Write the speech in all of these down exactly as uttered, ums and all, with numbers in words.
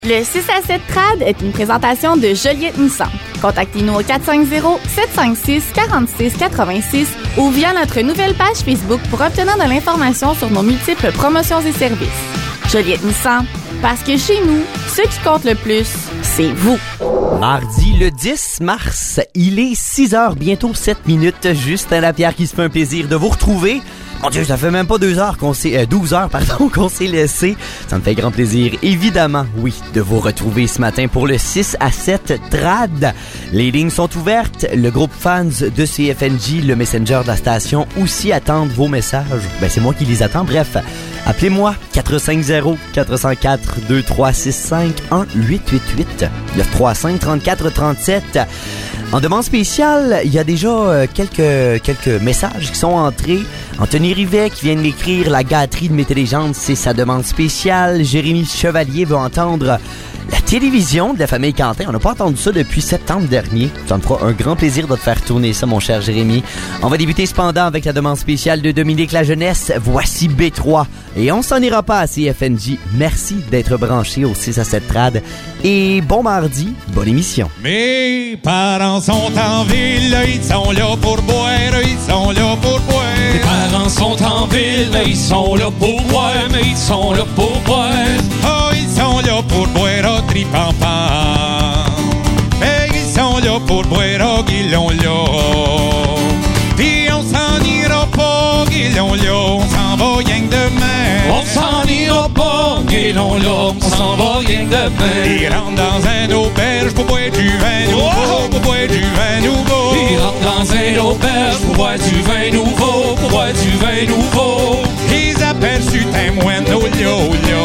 Le six à sept Trad est une présentation de Joliette Nissan. Contactez-nous au quatre cinq zéro, sept cinq six, quatre six huit six ou via notre nouvelle page Facebook pour obtenir de l'information sur nos multiples promotions et services. Joliette Nissan, parce que chez nous, ce qui compte le plus, c'est vous. Mardi le dix mars, il est six heures, bientôt sept minutes. Justin Lapierre qui se fait un plaisir de vous retrouver. Mon Dieu, ça fait même pas deux heures qu'on s'est... Euh, douze heures, pardon, qu'on s'est laissé. Ça me fait grand plaisir, évidemment, oui, de vous retrouver ce matin pour le six à sept Trad. Les lignes sont ouvertes. Le groupe fans de C F N J, le messenger de la station, aussi attendent vos messages. Ben, c'est moi qui les attends. Bref, appelez-moi quatre cinq zéro, quatre zéro quatre, deux trois six cinq, un huit huit huit, neuf trois cinq, trente-quatre trente-sept. En demande spéciale, il y a déjà euh, quelques quelques messages qui sont entrés. Anthony Rivet qui vient de m'écrire « La gâterie de mes télégendes, c'est sa demande spéciale ». Jérémy Chevalier veut entendre la télévision de la famille Quentin. On n'a pas entendu ça depuis septembre dernier. Ça me fera un grand plaisir de te faire tourner ça, mon cher Jérémy. On va débuter cependant avec la demande spéciale de Dominique La Jeunesse. Voici B trois. Et on s'en ira pas à C F N J. Merci d'être branché au six à sept Trad. Et bon mardi, bonne émission. Mes parents sont en ville, ils sont là pour boire, ils sont là pour boire. Mes parents sont en ville, mais ils sont là pour boire, mais ils sont là pour boire. Oh, ils sont là pour boire au tripampan. Mais ils sont là pour boire au guilon là. Puis on s'en ira pas, guilon là, on s'en va rien que demain. On s'en ira pas, guilon là, on s'en va rien que demain. Ils rentrent dans un auberge pour boire du vin nouveau, pour boire du vin nouveau. Ils rentrent dans un auberge pour boire du vin nouveau, pour boire du vin nouveau. Ils aperçus témoin au lio lio.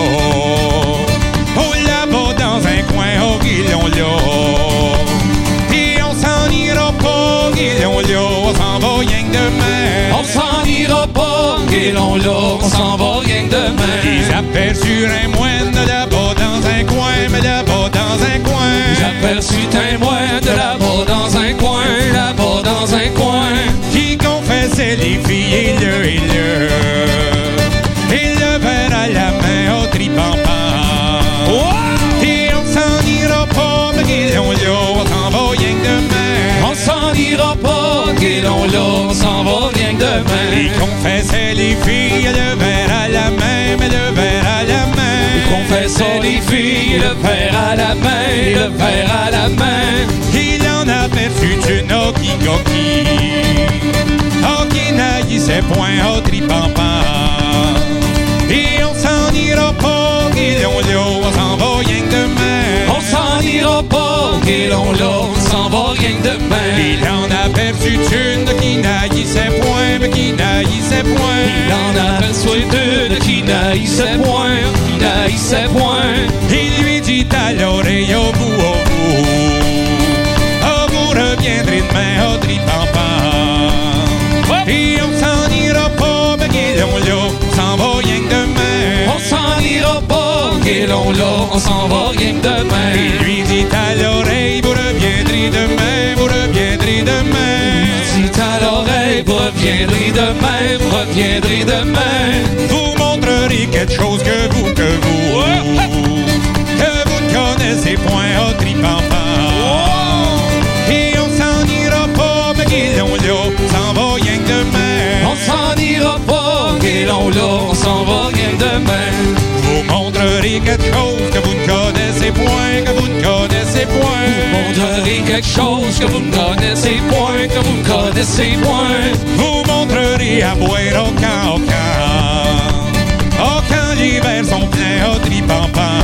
Oh là-bas dans un coin au guilon là. Puis on s'en ira pas, guilon là, on s'en va rien que demain. On s'en ira pas, guilon là, on s'en va rien que demain. Ils aperçurent un moine là-bas dans un coin, mais là-bas dans un coin. J'aperçus témoin de là-bas dans un coin, là-bas dans un coin. Qui confessait les filles et le et le. Et le verre à la main au tripampan. Et on s'en ira pas, mais guilon là, on s'en va rien que demain. On s'en ira pas, guilon là, on s'en va rien que demain. Ils confessaient les filles, le verre à la main, mais le verre à la main. Ils confessaient les filles, le verre à la main, le verre à la main. Il en aperçut une oh qui coquille, oh qui naïssait point au tripampan. Et on s'en ira pas, guilon là, on s'en va rien que demain. On s'en ira pas, guilon là, on s'en va rien que demain. Il en aperçut une qui naïssait point, mais qui naïssait point. Il en aperçut une qui naïssait point, qui naïssait point. Il lui dit à l'oreille au bout, au bout, oh vous reviendrez demain au tripampan. Et on s'en ira pas, mais guilon là, on s'en va rien que demain. On s'en ira pas, guilon là, on s'en va rien que demain. Il lui dit à l'oreille, vous reviendrez demain, vous reviendrez demain. Il dit à l'oreille, vous reviendrez demain, vous reviendrez demain. Vous montrerez quelque chose que vous, que vous, que vous ne connaissez point au tripampan. Et on s'en ira pas, mais guilon là, on s'en va rien que demain. On s'en ira pas, guilon là, on s'en va rien que demain. Vous montrerez quelque chose que vous ne connaissez point, que vous ne connaissez point. Vous montrerez quelque chose que vous ne connaissez point, que vous ne connaissez point. Vous montrerez à boire au camp, au camp. Oh, quand l'hiver sont pleins au tripampan.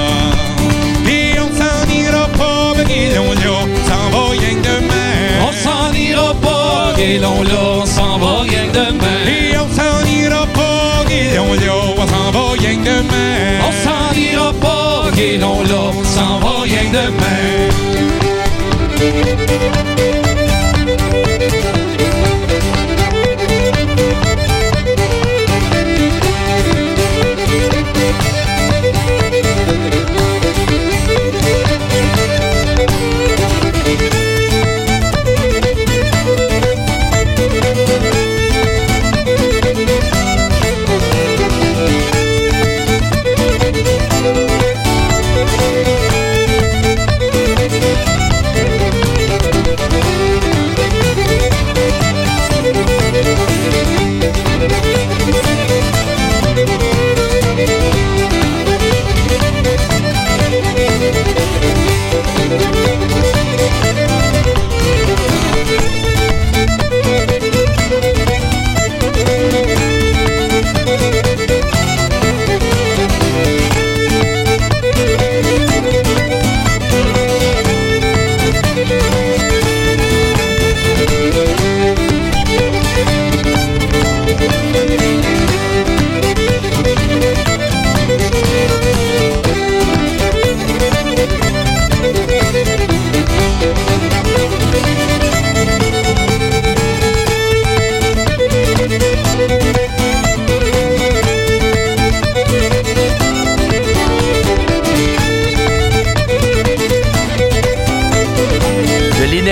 Et on s'en ira pas, mais guilon là, on s'en va rien que demain. On s'en ira pas, guilon là, on s'en va rien que demain. Et on s'en ira pas, guilon là, on s'en va rien que demain. On s'en ira pas, guilon là, on s'en va rien que demain.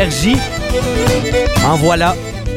Énergie. En voilà.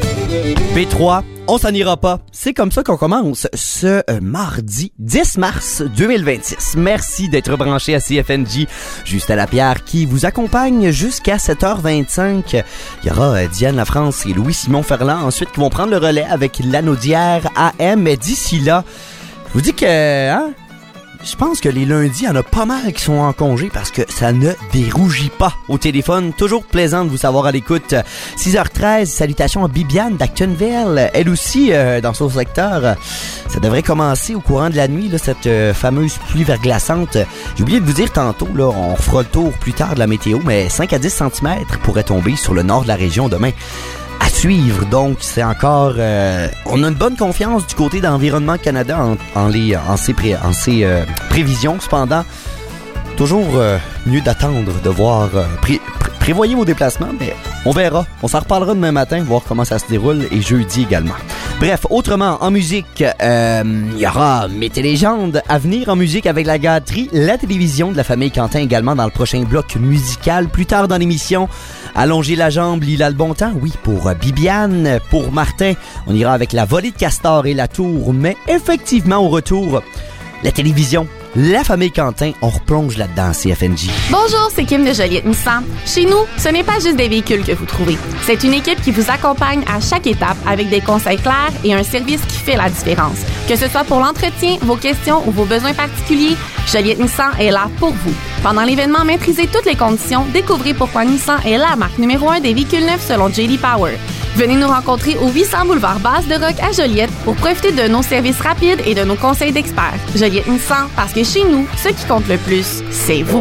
P trois. On s'en ira pas. C'est comme ça qu'on commence ce euh, mardi dix mars deux mille vingt-six. Merci d'être branché à C F N J. Justin Lapierre qui vous accompagne jusqu'à sept heures vingt-cinq. Il y aura euh, Diane Lafrance et Louis-Simon Ferland ensuite qui vont prendre le relais avec l'Anaudière A M. Mais d'ici là, je vous dis que... Hein, je pense que les lundis, il y en a pas mal qui sont en congé parce que ça ne dérougit pas au téléphone. Toujours plaisant de vous savoir à l'écoute. six heures treize, salutations à Bibiane d'Actonville. Elle aussi, euh, dans son secteur, ça devrait commencer au courant de la nuit, là, cette euh, fameuse pluie verglaçante. J'ai oublié de vous dire tantôt, là, on fera le tour plus tard de la météo, mais cinq à dix centimètres pourraient tomber sur le nord de la région demain. À suivre, donc, c'est encore... Euh, on a une bonne confiance du côté d'Environnement Canada en, en, les, en ses, pré, en ses euh, prévisions. Cependant, toujours euh, mieux d'attendre, de voir... Euh, pré, pré, prévoyez vos déplacements, mais on verra. On s'en reparlera demain matin, voir comment ça se déroule, et jeudi également. Bref, autrement, en musique, euh, il y aura Mes Télégendes à venir en musique avec la gâterie, la télévision de la famille Quentin également dans le prochain bloc musical. Plus tard dans l'émission, Allonger la jambe, Lila le bon temps, oui, pour Bibiane, pour Martin, on ira avec la volée de Castor et la tour, mais effectivement, au retour, la télévision, la famille Quentin, on replonge là-dedans, C F N J. Bonjour, c'est Kim de Joliette Nissan. Chez nous, ce n'est pas juste des véhicules que vous trouvez. C'est une équipe qui vous accompagne à chaque étape avec des conseils clairs et un service qui fait la différence. Que ce soit pour l'entretien, vos questions ou vos besoins particuliers, Joliette Nissan est là pour vous. Pendant l'événement, maîtrisez toutes les conditions, découvrez pourquoi Nissan est la marque numéro un des véhicules neufs selon J D Power. Venez nous rencontrer au huit cents boulevard Basse de Roc à Joliette pour profiter de nos services rapides et de nos conseils d'experts. Joliette Nissan, parce que chez nous, ce qui compte le plus, c'est vous.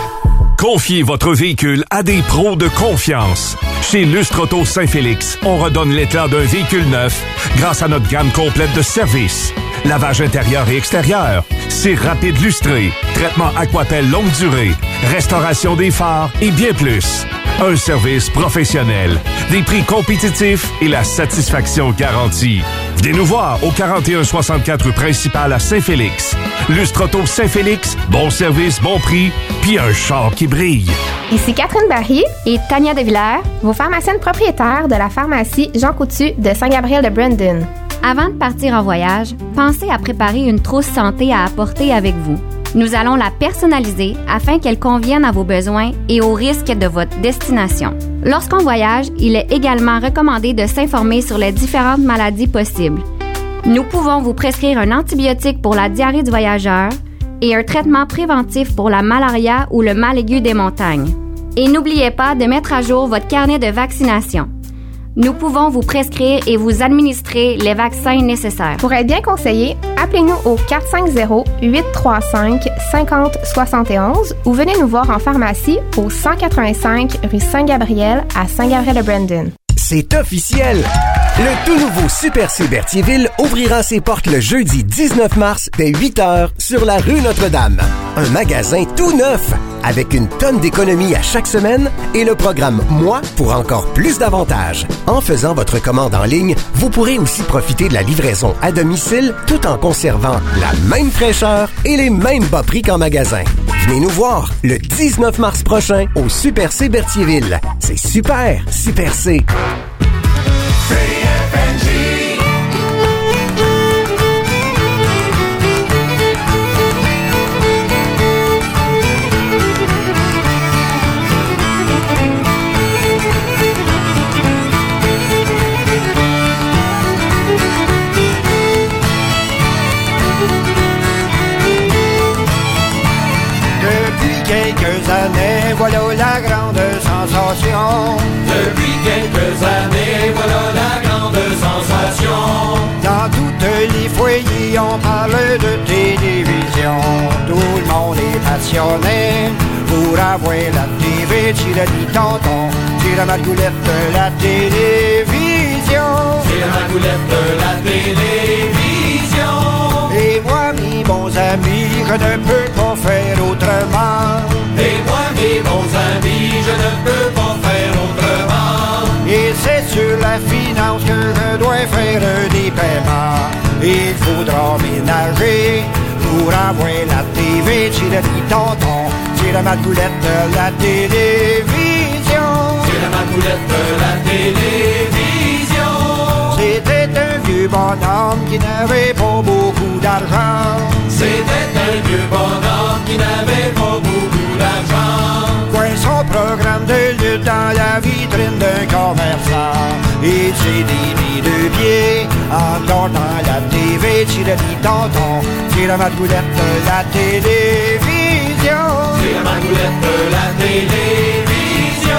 Confiez votre véhicule à des pros de confiance. Chez Lustre Auto Saint-Félix, on redonne l'éclat d'un véhicule neuf grâce à notre gamme complète de services. Lavage intérieur et extérieur, cire rapide lustré, traitement Aquapel longue durée, restauration des phares et bien plus. Un service professionnel, des prix compétitifs et la satisfaction garantie. Venez nous voir au quarante et un soixante-quatre rue principale à Saint-Félix. Lustre Auto Saint-Félix, bon service, bon prix, puis un char qui brille. Ici Catherine Barry et Tania Devillers, vos pharmaciennes propriétaires de la pharmacie Jean Coutu de Saint-Gabriel-de-Brandon. Avant de partir en voyage, pensez à préparer une trousse santé à apporter avec vous. Nous allons la personnaliser afin qu'elle convienne à vos besoins et aux risques de votre destination. Lorsqu'on voyage, il est également recommandé de s'informer sur les différentes maladies possibles. Nous pouvons vous prescrire un antibiotique pour la diarrhée du voyageur et un traitement préventif pour la malaria ou le mal aigu des montagnes. Et n'oubliez pas de mettre à jour votre carnet de vaccination. Nous pouvons vous prescrire et vous administrer les vaccins nécessaires. Pour être bien conseillé, appelez-nous au quatre cinq zéro, huit trois cinq, cinq zéro sept un ou venez nous voir en pharmacie au cent quatre-vingt-cinq rue Saint-Gabriel à Saint-Gabriel-de-Brandon. C'est officiel! Le tout nouveau Super C Berthierville ouvrira ses portes le jeudi dix-neuf mars dès huit heures sur la rue Notre-Dame. Un magasin tout neuf avec une tonne d'économies à chaque semaine et le programme Moi pour encore plus d'avantages. En faisant votre commande en ligne, vous pourrez aussi profiter de la livraison à domicile tout en conservant la même fraîcheur et les mêmes bas prix qu'en magasin. Venez nous voir le dix-neuf mars prochain au Super C Berthierville. C'est super, Super C. C F N J. Depuis quelques années, voilà la grande sensation. Depuis quelques années, voilà la grande sensation. Dans toutes les foyers, on parle de télévision. Tout le monde est passionné pour avoir la T V. Tire dit tonton, c'est la margoulette de la télévision. C'est la margoulette de la télévision. Et moi, mes bons amis, je ne peux pas faire autrement. Et moi, mes bons amis, je ne peux pas faire autrement. Et c'est sur la finance que je dois faire des paiements. Il faudra ménager pour avoir la T V. Tu le dis tonton, c'est la margoulette de la télévision. C'est la margoulette Margoulette de la télévision. C'était un vieux bonhomme qui n'avait pas beaucoup d'argent. C'était un vieux bonhomme qui n'avait pas beaucoup d'argent. Coin son programme de lutte dans la vitrine d'un commerçant. Il s'est mis deux pieds encore dans la T V. Tire-dit tonton, c'est la Margoulette de la télévision. C'est la Margoulette de la télévision.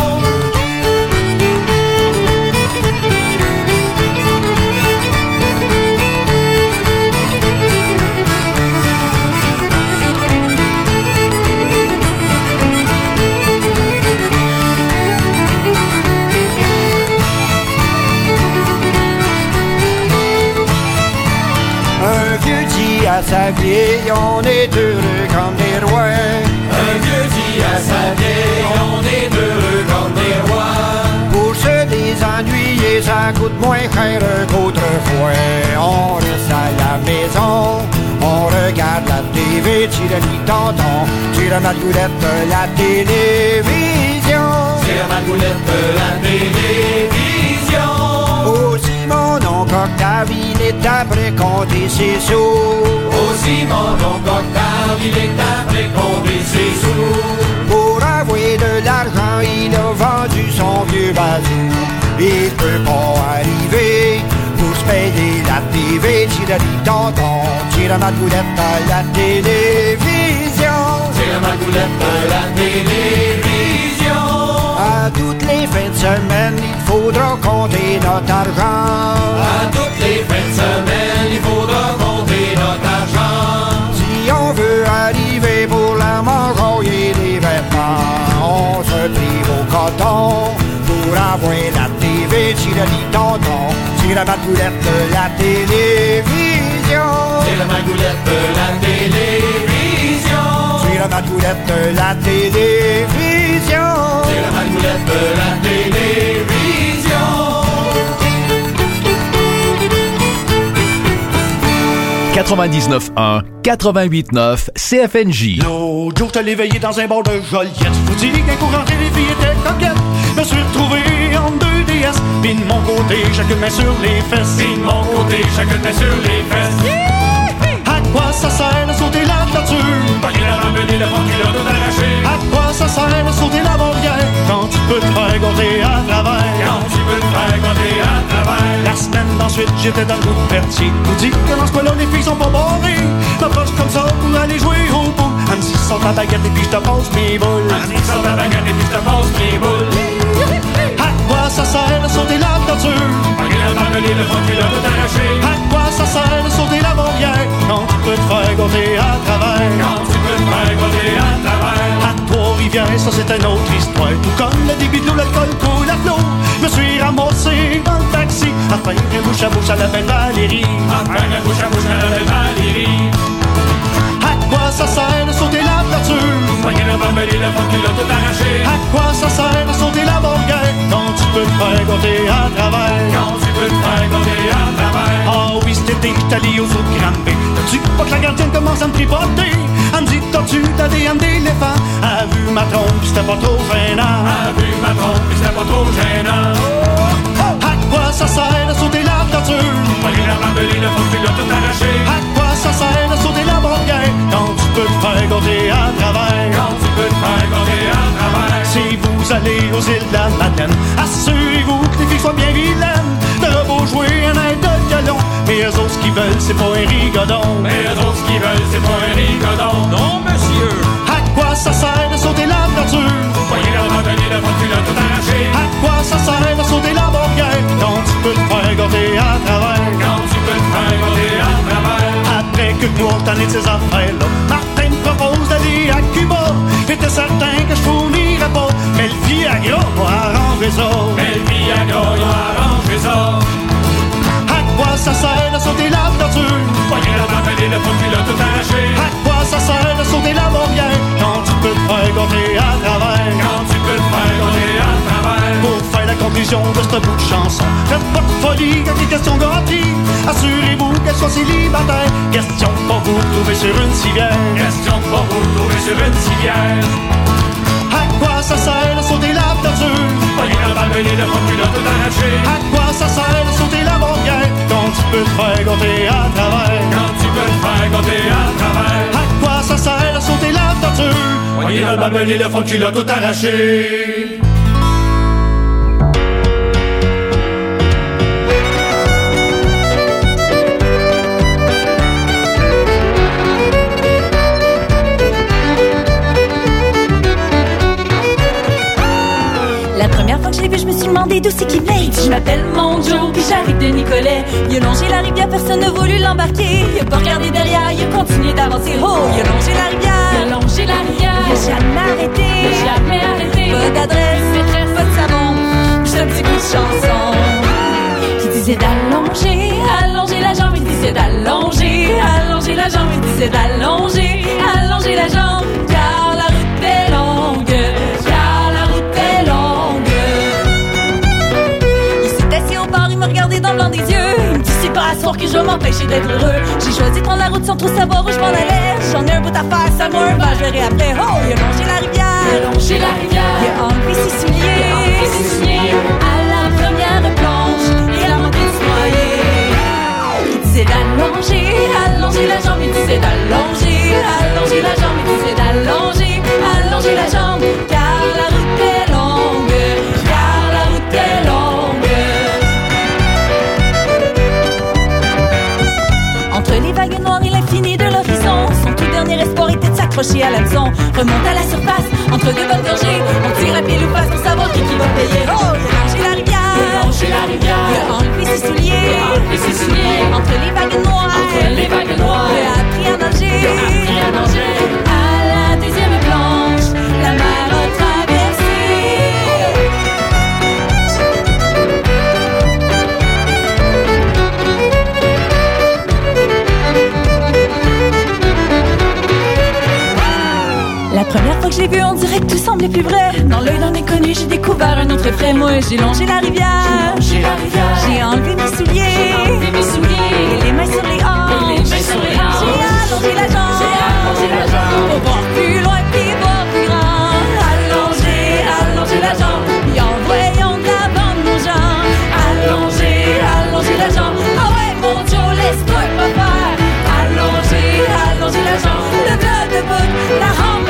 À sa vieille, on est heureux comme des rois. Un vieux dit à sa vieille, on est heureux comme des rois. Pour se désennuyer, ça coûte moins cher qu'autrefois. On reste à la maison, on regarde la T V, tire-dit tonton, c'est la Margoulette de la télévision. C'est la Margoulette de la télévision. Aussi mon oncle Octave, il est après compter ses sous. Aussi mon oncle Octave, il est après compter ses sous. Pour avoir de l'argent, il a vendu son vieux bazou. Il peut pas arriver pour se payer la T V. Tire-dit tonton, c'est la Margoulette de la télévision. C'est la Margoulette de la télévision. À toutes les fins de semaine, il faudra compter notre argent. À toutes les fins de semaine, il faudra compter notre argent. Si on veut arriver pour la manger des vêtements, on se prive au coton pour avoir la T V. Tire-dit tonton, c'est la Margoulette de la télévision. C'est la Margoulette de la télévision. C'est la Margoulette de la télévision. C'est la Margoulette de la télévision. quatre-vingt-dix-neuf un, quatre-vingt-huit neuf C F N J. L'autre jour, j'allais veiller dans un bar de Joliette. Vous dis qu'un courant les filles étaient coquettes. Me suis retrouvé en deux D S. Pis de mon côté, chacune main sur les fesses. Pis de mon côté, chacune main sur les fesses. À quoi ça sert de sauter la nature? Pas qu'il a ramené le fond qu'il a tout arraché. À quoi ça sert de sauter la barrière? Quand tu peux te faire gâter à travers. Quand tu peux te faire gâter à travers. La semaine d'ensuite, j'étais dans le groupe Berthier. Nous dit que dans ce coin-là, les filles sont pas barrées. M'approche comme ça pour aller jouer au bout. Elle me dit, sors ta baguette et puis je te passe mes boules. Elle me dit, sors ta baguette et puis je te passe mes boules. À quoi ça sert de sauter la nature? Pas qu'il a ramené le fond qu'il a tout arraché. À quoi ça sert de sauter la barrière? Quand tu peux te faire gâter à travers. Quand tu peux te faire gâter à travers. À Trois-Rivières, ça c'est une autre histoire. Tout comme le début de l'eau, l'alcool coule à flot. Me suis ramassé dans le taxi à faire un bouche à bouche à la belle Valérie. À faire un bouche à bouche à la belle Valérie. À quoi ça sert de sauter la nature? Pas qu'il a ramené le fond qu'il a tout arraché. À quoi ça sert de sauter la barrière? Quand tu peux te faire gâter à travers. Quand tu peux te faire gâter à travers. Ah oui, cet été, j'étais allé aux eaux de Granby. T'as-tu pas que la gardienne commence à me tripoter? Elle me dit, t'as-tu t'as des âmes d'éléphant? Elle a vu ma trompe, pis c'était pas trop gênant. Elle a vu ma trompe, pis c'était pas trop gênant. À quoi ça sert de sauter la nature? Pas qu'il a ramené le fond qu'il a tout arraché. À quoi ça sert de sauter la barrière? Quand tu peux te faire gâter à travers. Quand tu peux te faire gâter à travers. Si vous allez aux îles de la Madeleine, assurez-vous que les filles soient bien vilaines. T'auras beau jouer un air de galon, mais eux autres ce qu'ils veulent, c'est pas un rigodon. Mais eux autres ce qu'ils veulent, c'est pas un rigodon. Non, monsieur. À quoi ça sert de sauter la nature? Voyez leur ramener le fond qu'il a tout arraché. À quoi ça sert de sauter la barrière? Quand tu peux te faire gâter à travers. Quand tu peux te faire gâter à travers. Après que nous on t'en est de ces affaires-là, Martin me propose d'aller à Cuba. J'étais certain que je fournirais pas, mais le Viagra va arranger ça. Mais le Viagra va arranger ça. À quoi ça sert de sauter la nature? Voyez leur ramener le fond qu'il a tout arraché. À quoi ça sert de sauter la barrière? Quand tu peux te faire gâter à travers. Quand tu peux te faire gâter à travers. Pour faire la conclusion de ce bout de chanson, faites pas de folie quand il est question gâterie. Assurez-vous qu'elle soit célibataire. Question pas vous trouver sur une civière. Question pas vous trouver sur une civière. À quoi ça sert de sauter la nature? Voyez leur marcher. À quoi ça sert de sauter la barrière quand tu peux te faire compter à travers? Quand tu peux te faire compter à travers. À quoi ça sert de sauter la tortue? Voyez le babel et le fond qu'il a tout arraché. La première fois que je l'ai vu, je me suis demandé d'où c'est qu'il venait. Il dit, je m'appelle Monjo, puis j'arrive de Nicolet. Il a longé la rivière, personne n'a voulu l'embarquer. Il a pas regardé derrière, il a continué d'avancer. Oh, il a longé la rivière, il a longé la rivière. Il a jamais arrêté, il a jamais arrêté. Pas d'adresse, maîtresse, pas de savon, juste un petit bout de chanson. Il disait d'allonger, allonger la jambe. Il disait d'allonger, allonger la jambe. Il disait d'allonger, allonger la jambe. Car la route est longue. Il m'a regardé dans le blanc des yeux. Il me dit c'est pas à soir que je vais m'empêcher d'être heureux. J'ai choisi de prendre la route sans trop savoir où je m'en allais. J'en ai un bout à faire, ça moi un ben, je verrai après. Oh, il a longé la rivière, il a longé la rivière. Il a enlevé ses souliers, il a enlevé ses souliers. À la première plonge, il a manqué de se noyer. Il disait d'allonger, allonger la jambe. Il disait d'allonger, allonger la jambe. Il disait d'allonger, allonger la jambe. Car la route est longue, car la route est longue. Entre les vagues noires et l'infini de l'horizon, son tout dernier espoir était de s'accrocher à l'hameçon. Remonte à la surface, entre deux bonnes gorgées, on tire à pile ou face pour savoir qui, qui va payer. Oh, il a longé la rivière, il a longé la rivière. Il a enlevé ses souliers, il a enlevé ses souliers. Entre les vagues noires, entre les vagues noires, il a appris à nager, il a appris à nager. À la deuxième planche, la mer a traversé. La première fois que je l'ai vu, on dirait que tout semblait plus vrai. Dans l'œil d'un inconnu, j'ai découvert un autre effet. Moi, j'ai longé la rivière, j'ai enlevé mes souliers, mes souliers, et les mains sur les hanches, les mains sur les hanches. J'ai allongé la jambe, j'ai allongé la jambe, pour voir plus loin puis voir plus grand. Allonger, allonger la jambe, et en voyant d'avant nos jambes. Allonger, allonger la jambe. Ah ouais, mon Dieu, laisse-toi pas faire. Allonger, allonger la jambe, le bloc de bout, la rampe.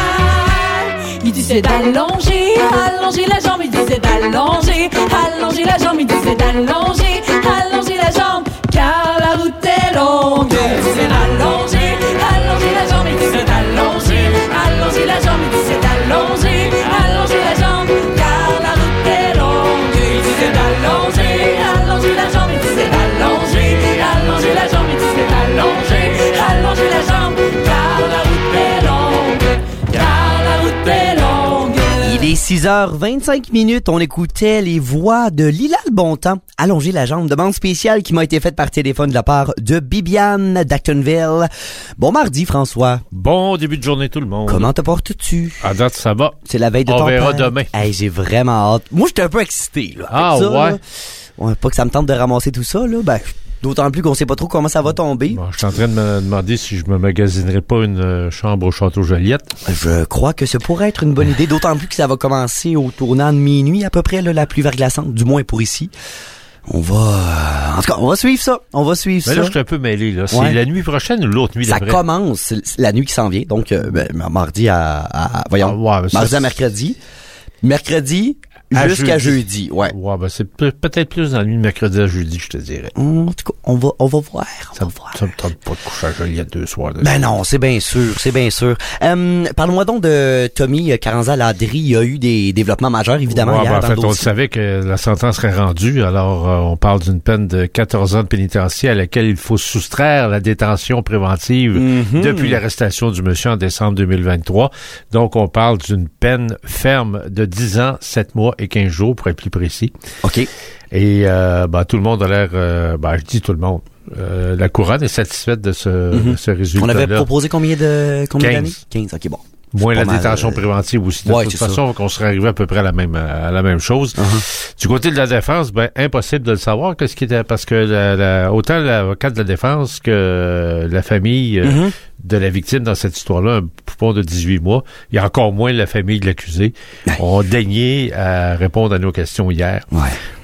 Il disait d'allonger, allonger la jambe. Il disait d'allonger, allonger la jambe. Il disait d'allonger, allonger la jambe. Car la route est longue. Il disait d'allonger, allonger la jambe. Il disait d'allonger, allonger la jambe. Il disait d'allonger, allonger la jambe. Car la route est longue. Il disait d'allonger, allonger la jambe. Il disait d'allonger, allonger la jambe. Il disait d'allonger, allonger la jambe. Car la route est longue. Car la route est longue. Il est six heures vingt-cinq minutes. On écoutait les voix de Lila le Bontemps. Allonger la jambe. Demande spéciale qui m'a été faite par téléphone de la part de Bibiane d'Actonville. Bon mardi, François. Bon début de journée, tout le monde. Comment te portes-tu? À date, ça va. C'est la veille de On ton verra père. demain. Hey, j'ai vraiment hâte. Moi, j'étais un peu excité, là. Ah, ça, ouais. Là. Ouais. Pas que ça me tente de ramasser tout ça, là. Ben, d'autant plus qu'on sait pas trop comment ça va tomber. Bon, je suis en train de me demander si je me magasinerais pas une euh, chambre au Château Joliette. Je crois que ce pourrait être une bonne idée, d'autant plus que ça va commencer au tournant de minuit à peu près, là, la pluie verglaçante, du moins pour ici. On va... En tout cas, on va suivre ça. On va suivre Mais ça. là, je suis un peu mêlé, là. C'est Ouais. la nuit prochaine ou l'autre nuit Ça d'après? commence, c'est la nuit qui s'en vient, donc euh, ben, mardi à... à voyons, Ah, ouais, mais ça, mardi à c'est- mercredi. Mercredi À jusqu'à jeudi. jeudi, ouais. Ouais, ben c'est pe- peut-être plus dans la nuit de mercredi à jeudi, je te dirais. En tout cas, on va, on va voir. On Ça, va me- voir. ça me tente pas de coucher à Joliette deux soirs. de Ben suite. non, c'est bien sûr, c'est bien sûr. Euh, Parle-moi donc de Tommy Caranza-Ladry. Il y a eu des développements majeurs, évidemment, Ouais, hier ben, en dans fait, le on le dossier. savait que la sentence serait rendue. Alors, euh, on parle d'une peine de quatorze ans de pénitencier à laquelle il faut soustraire la détention préventive Mhm. depuis l'arrestation du monsieur en décembre deux mille vingt-trois. Donc, on parle d'une peine ferme de dix ans, sept mois et quinze jours, pour être plus précis. OK. Et euh, ben, tout le monde a l'air... Euh, ben, je dis tout le monde. Euh, la couronne est satisfaite de ce, Mhm. de ce résultat. On avait proposé combien de combien quinze. d'années? quinze, OK, bon. Moins C'est la pas mal, détention euh, préventive aussi. De ouais, toute c'est ça. façon, qu'on serait arrivé à peu près à la même à la même chose. Uh-huh. Du côté de la défense, ben impossible de le savoir qu'est-ce qui était parce que la, la, autant l'avocat de la défense que la famille euh, Mhm. de la victime dans cette histoire-là, un poupon de dix-huit mois, il y a encore moins la famille de l'accusé, Ouais. ont daigné à répondre à nos questions hier. Ouais.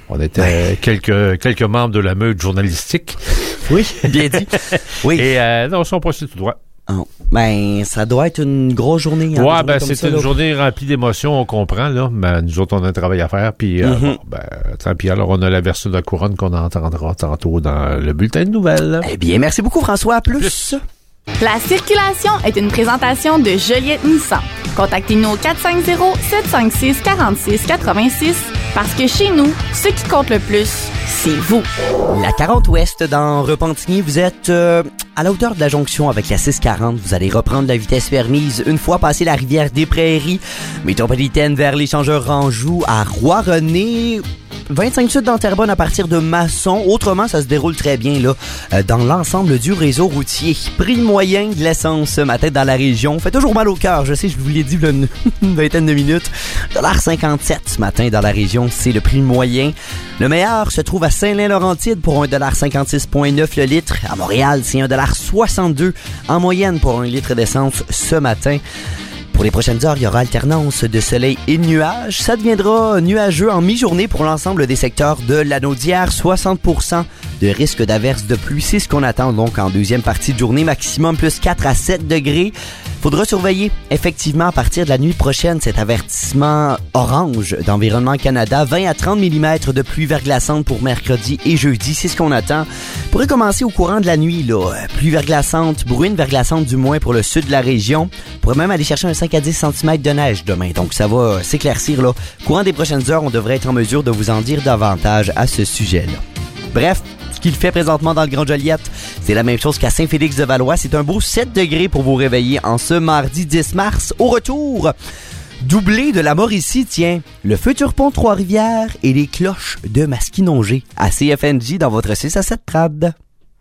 On était Ouais. quelques quelques membres de la meute journalistique. Oui, bien dit. Oui. Et euh, non, ils sont passés tout droit. Oh. Ben, ça doit être une grosse journée. Hein, Ouais, une ben journée comme c'est ça, une là. journée remplie d'émotions, on comprend, là. Mais nous autres, on a un travail à faire. Puis, euh, Mm-hmm. bon, ben, tant pis. Alors, on a la version de la couronne qu'on entendra tantôt dans le bulletin de nouvelles. Eh bien, merci beaucoup, François. À plus. Plus. La circulation est une présentation de Joliette Nissan. Contactez-nous au quatre cinq zéro, sept cinq six, quatre six huit six parce que chez nous, ce qui compte le plus, c'est vous. La quarante ouest dans Repentigny, vous êtes euh, à la hauteur de la jonction avec la six quarante. Vous allez reprendre la vitesse permise une fois passé la rivière des Prairies. Métropolitaine vers l'échangeur Ranjou à Roi-René. vingt-cinq sud dans Terrebonne à partir de Masson. Autrement, ça se déroule très bien là euh, dans l'ensemble du réseau routier. Prix moyen de l'essence ce matin dans la région. Fait toujours mal au cœur. Je sais, je vous l'ai dit il y a une, une vingtaine de minutes. un virgule cinquante-sept ce matin dans la région. C'est le prix moyen. Le meilleur se trouve à Saint-Lin-Laurentide pour un virgule cinquante-six neuf le litre. À Montréal, c'est un virgule soixante-deux en moyenne pour un litre d'essence ce matin. Pour les prochaines heures, il y aura alternance de soleil et de nuages. Ça deviendra nuageux en mi-journée pour l'ensemble des secteurs de l'Anaudière. soixante pour cent de risque d'averse de pluie. C'est ce qu'on attend donc en deuxième partie de journée. Maximum plus quatre à sept degrés. Faudra surveiller effectivement à partir de la nuit prochaine cet avertissement orange d'Environnement Canada. vingt à trente millimètres de pluie verglaçante pour mercredi et jeudi. C'est ce qu'on attend. Pourrait commencer au courant de la nuit, là. Pluie verglaçante, bruine verglaçante du moins pour le sud de la région. Pourrait même aller chercher un cinq à dix centimètres de neige demain. Donc ça va s'éclaircir là. Courant des prochaines heures, on devrait être en mesure de vous en dire davantage à ce sujet-là. Bref, ce qu'il fait présentement dans le Grand Joliette, c'est la même chose qu'à Saint-Félix-de-Valois. C'est un beau sept degrés pour vous réveiller en ce mardi dix mars. Au retour, doublé de la Mauricie, tiens, le futur pont de Trois-Rivières et les cloches de Masquinongé à C F N J dans votre six à sept trad.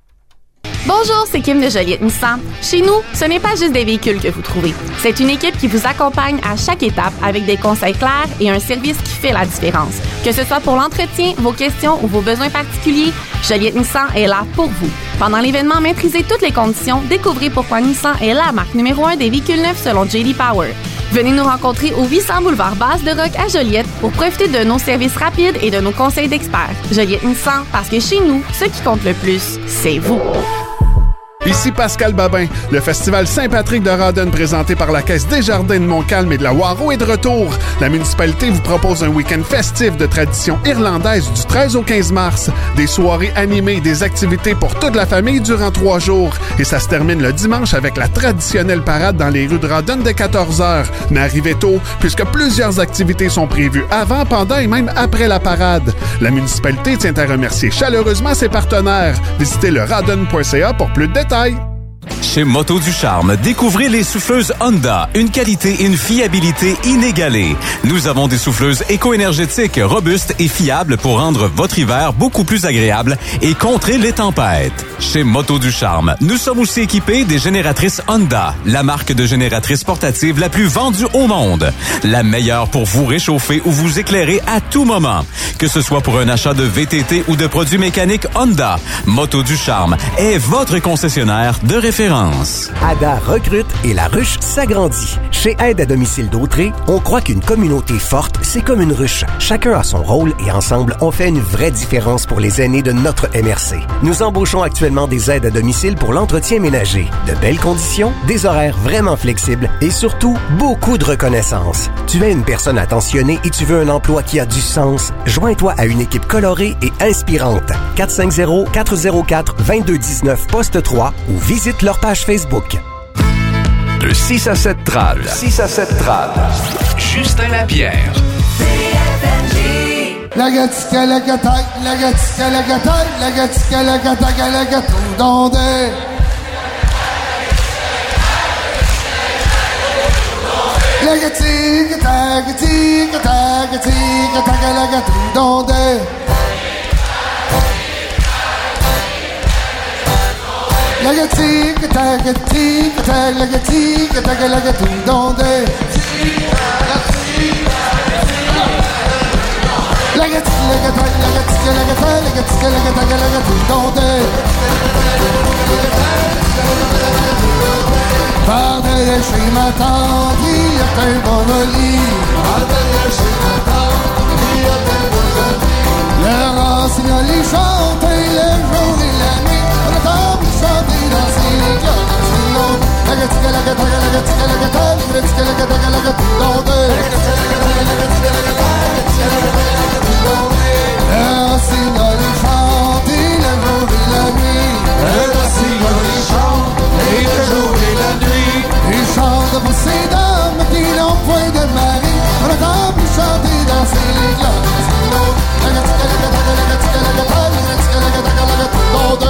Bonjour, c'est Kim de Joliette Nissan. Chez nous, ce n'est pas juste des véhicules que vous trouvez. C'est une équipe qui vous accompagne à chaque étape avec des conseils clairs et un service qui fait la différence. Que ce soit pour l'entretien, vos questions ou vos besoins particuliers, Joliette Nissan est là pour vous. Pendant l'événement Maîtrisez toutes les conditions, découvrez pourquoi Nissan est la marque numéro un des véhicules neufs selon J D Power. Venez nous rencontrer au huit cents boulevard Basse-de-Roc à Joliette pour profiter de nos services rapides et de nos conseils d'experts. Joliette Nissan, parce que chez nous, ce qui compte le plus, c'est vous. Ici Pascal Babin. Le Festival Saint-Patrick de Rawdon présenté par la Caisse Desjardins de Montcalm et de la Waro est de retour. La municipalité vous propose un week-end festif de tradition irlandaise du treize au quinze mars. Des soirées animées, des activités pour toute la famille durant trois jours. Et ça se termine le dimanche avec la traditionnelle parade dans les rues de Rawdon dès quatorze heures. Mais arrivez tôt, puisque plusieurs activités sont prévues avant, pendant et même après la parade. La municipalité tient à remercier chaleureusement ses partenaires. Visitez le rawdon point c a pour plus de détails. Chez Moto du Charme, découvrez les souffleuses Honda, une qualité et une fiabilité inégalées. Nous avons des souffleuses éco-énergétiques, robustes et fiables pour rendre votre hiver beaucoup plus agréable et contrer les tempêtes. Chez Moto du Charme, nous sommes aussi équipés des génératrices Honda, la marque de génératrices portatives la plus vendue au monde. La meilleure pour vous réchauffer ou vous éclairer à tout moment. Que ce soit pour un achat de V T T ou de produits mécaniques Honda, Moto du Charme est votre concessionnaire de référence. Ada recrute et la ruche s'agrandit. Chez Aide à domicile d'Autré, on croit qu'une communauté forte, c'est comme une ruche. Chacun a son rôle et ensemble, on fait une vraie différence pour les aînés de notre M R C. Nous embauchons actuellement des aides à domicile pour l'entretien ménager. De belles conditions, des horaires vraiment flexibles et surtout, beaucoup de reconnaissance. Tu es une personne attentionnée et tu veux un emploi qui a du sens? Joins-toi à une équipe colorée et inspirante. quatre cinq zéro, quatre zéro quatre, deux deux un neuf poste trois ou visite leur page Facebook. De six à sept trad. six à sept trad. Justin Lapierre. La gatica, la gata, la gatica, la gata, la gatica, la gata, la gata, dans des... La gatica, ta gatica, ta gatica, ta la gata, dans des... La gatica, ta gatica, ta la gatica, ta la gata, dans des... La gatica, la gata, la gatica, la gata, la gatica, la gata, la gata, dans des... Par derrière chez ma tante, il y a un bon lit. Par derrière chez ma tante, il y a un bon lit. le jour et la nuit. On entend plus chanter, danser les cloches du monde. Laga tika laga taga laga tika laga taga laga tika laga taga laga tout le monde. Le rossignol il chante et le jour et la nuit. Le rossignol il chante et le jour et la nuit. Il chante pour ces dames qui n'ont point de mari. On entend plus chanter, danser les cloches du monde. Laga tika laga taga laga tika laga taga laga tika laga taga laga tout le monde.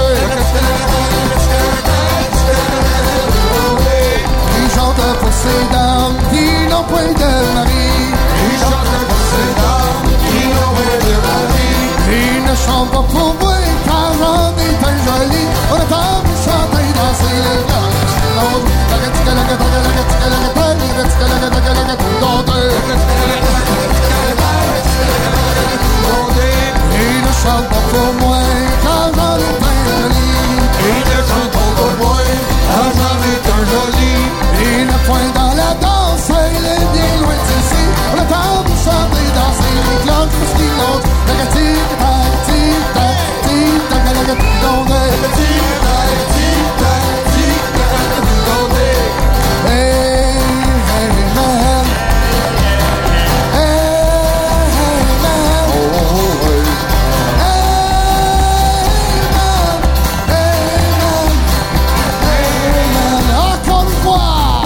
Il chante pour ces dames qui n'ont point de mari. Il chante pour ces dames qui n'ont point de mari. Il ne chante pas pour moi car j'en ai un joli. On entend plus chanter, danser les cloches du monde. Laga tika laga taga laga tika laga taga laga tika laga taga laga tout le monde. Il ne chante pas pour moi car j'en ai un joli. Il ne chante pas pour moi car j'en ai un joli. Il ne point dans la danse, il est bien loin d'ici. On entend vous chanter, danser les cloches parce qu'il monte. Laga tic-tac, tic-tac, tic-tac, laga tic-tac, laga tic-tac, tic-tac, tic-tac, laga tic-tac. Hey, hey, man. Hey, hey, man. Oh, oh, hey. Hey, man. Hey, man. Hey, man. Encore une fois.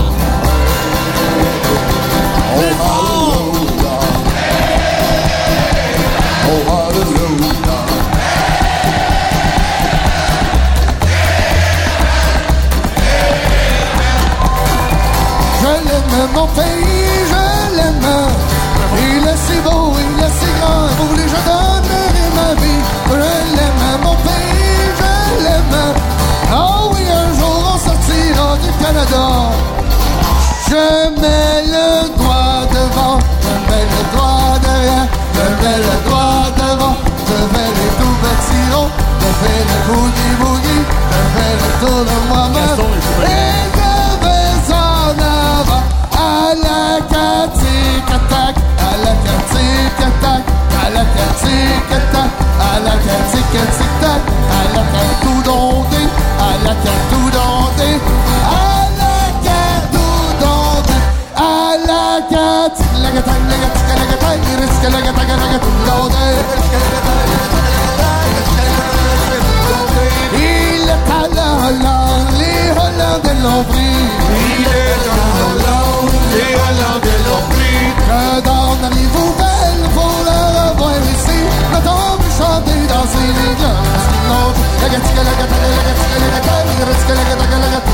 Je l'aime mon pays, je l'aime. Il est si beau, il est si grand. Pour lui je donnerai ma vie. Je l'aime mon pays, je l'aime. Oh oui, un jour on sortira du Canada. Je mets le doigt devant, je mets le doigt derrière, je mets le doigt devant, je fais les tout petits ronds, je fais le boogie boogie, je fais le tour de moi-même et je vais en avant à la catic-attaque, à la catic-attaque, à la catic-attaque, à la catic-attaque, à la catou-dondé, à la catou-dondé, à la catou-dondé, à la cat, la gata, la gata, la gata, risque la gata, la gata, il est à la Hollande, les Hollandais l'ont pris. Il est à la Hollande, les Hollandais l'ont pris. Je donne les nouvelles pour le revoir ici. Maintenant vous chantez, danser les cloches du monde. La gata, la gata, la gata, la gata, risque la gata, la gata,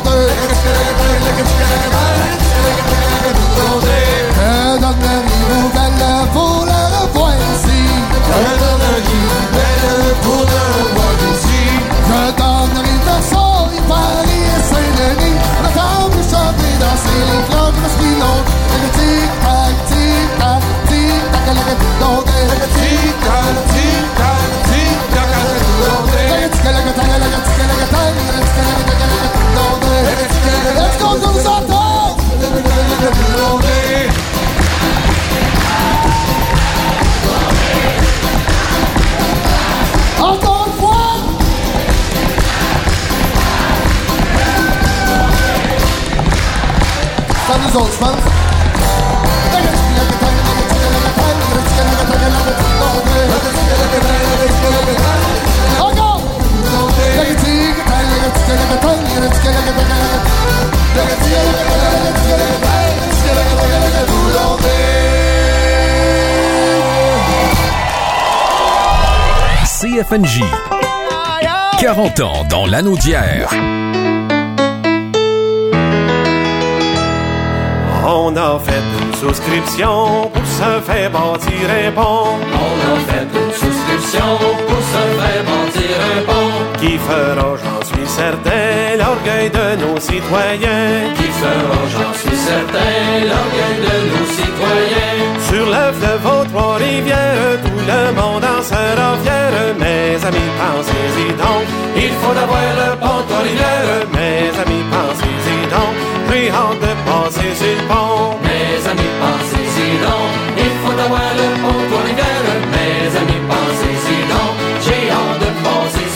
je donne les nouvelles pour le revoir ici. Je donne les nouvelles pour le revoir ici. Je donne les versos, il Paris et Saint-Denis. On attend vous chanter, danser les cloches parce qu'ils n'ont. La tic-tac, tic-tac, tic-tac, la tic-tac, la tic-tac, tic-tac, tic-tac, la tic-tac, la tic-tac, la tic-tac, la tic-tac, la tic-tac, la tic-tac. Let's go, go, Santos! Encore une fois! C'est à nous autres, je pense. Encore! C F N J. quarante ans dans l'anneau d'hier. On a fait une souscription pour se faire bâtir un pont. On a fait une souscription pour se faire bâtir un pont. Qui fera, j'en suis certain, l'orgueil de nos citoyens. Qui fera, j'en suis certain, l'orgueil de nos citoyens. Sur le fleuve aux Trois-Rivières, tout le monde en sera fier. Mes amis, pensez-y donc, il faut avoir le pont Trois-Rivières. Mes amis, pensez-y donc, j'ai hâte de passer sur le pont. Mes amis, pensez-y donc, il faut avoir le pont Trois-Rivières. Mes amis, pensez-y donc, j'ai hâte de passer sur le pont.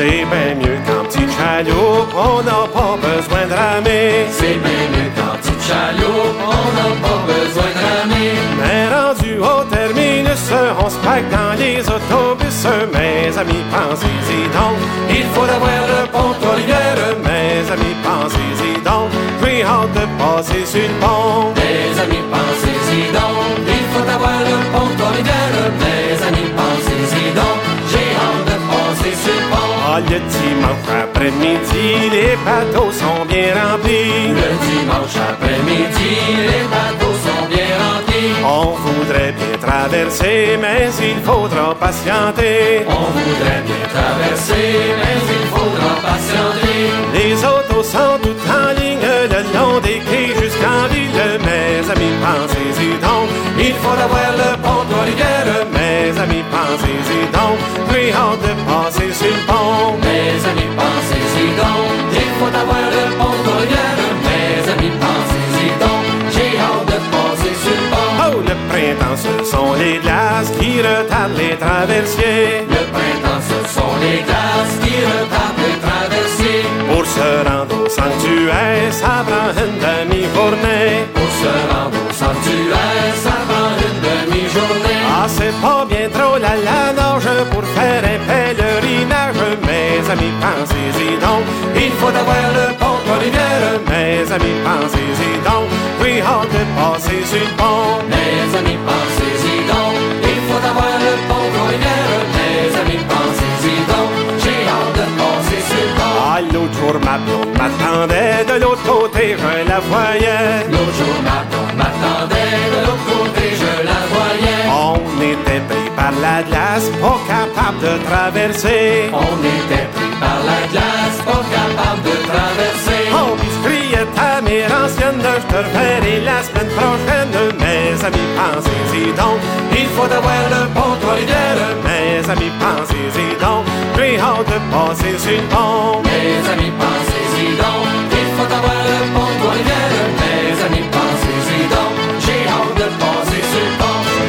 C'est bien mieux qu'en petite chaloupe, on n'a pas besoin de ramer. C'est bien mieux qu'en petite chaloupe, on n'a pas besoin de ramer. Mais rendu au terminus, on se pack dans les autobus. Mes amis, pensez-y donc, il faut avoir le pont Trois-Rivières. Mes amis, pensez-y donc, j'ai hâte de passer sur le pont. Mes amis, pensez-y donc, il faut avoir le pont Trois-Rivières. Mes amis, pensez-y donc, j'ai hâte de passer sur le pont. Ah, le dimanche après-midi, les bateaux sont bien remplis. Le dimanche après-midi, les bateaux sont bien remplis. On voudrait bien traverser, mais il faudra patienter. On voudrait bien traverser, mais il faudra patienter. Les autos sont toutes en ligne le long des quais jusqu'en ville. Mes amis, pensez-y donc, il faut avoir le pont Trois-Rivières. Mes amis, pensez-y donc, j'ai hâte de passer sur le pont. Mes amis, pensez-y donc, il faut avoir le pont Trois-Rivières. Mes amis, pensez-y donc, j'ai hâte de passer sur le pont. Oh, le printemps, ce sont les glaces qui retardent les traversiers. Le printemps, ce sont les glaces qui retardent les traversiers. Pour se rendre au sanctuaire, ça prend une demi-journée. Pour se rendre au sanctuaire, ça prend une demi-journée. Ah, c'est pas bien trop la la nage pour faire un pèlerinage. Mes amis, pensez-y donc, il faut avoir le pont Trois-Rivières. Mes amis, pensez-y donc, j'ai hâte de passer sur le pont. Mes amis, pensez-y donc, il faut avoir le pont Trois-Rivières. Mes amis, pensez-y donc, j'ai hâte de passer sur le pont. Ah, l'autre jour, ma blonde m'attendait, de l'autre côté, je la voyais. L'autre jour, ma blonde m'attendait, de l'autre côté, je la voyais. On était pris par la glace, pas capable de traverser. On était pris par la glace, pas capable de traverser. On puis je criait ta mère ancienne, je te reverrai la semaine prochaine. Mes amis, pensez-y donc, il faut avoir le pont Trois-Rivières. Mes amis, pensez-y donc, j'ai hâte de passer sur le pont. Mes amis, pensez-y donc, il faut avoir le pont Trois-Rivières. Mes amis, pensez-y donc, j'ai hâte de passer sur le pont.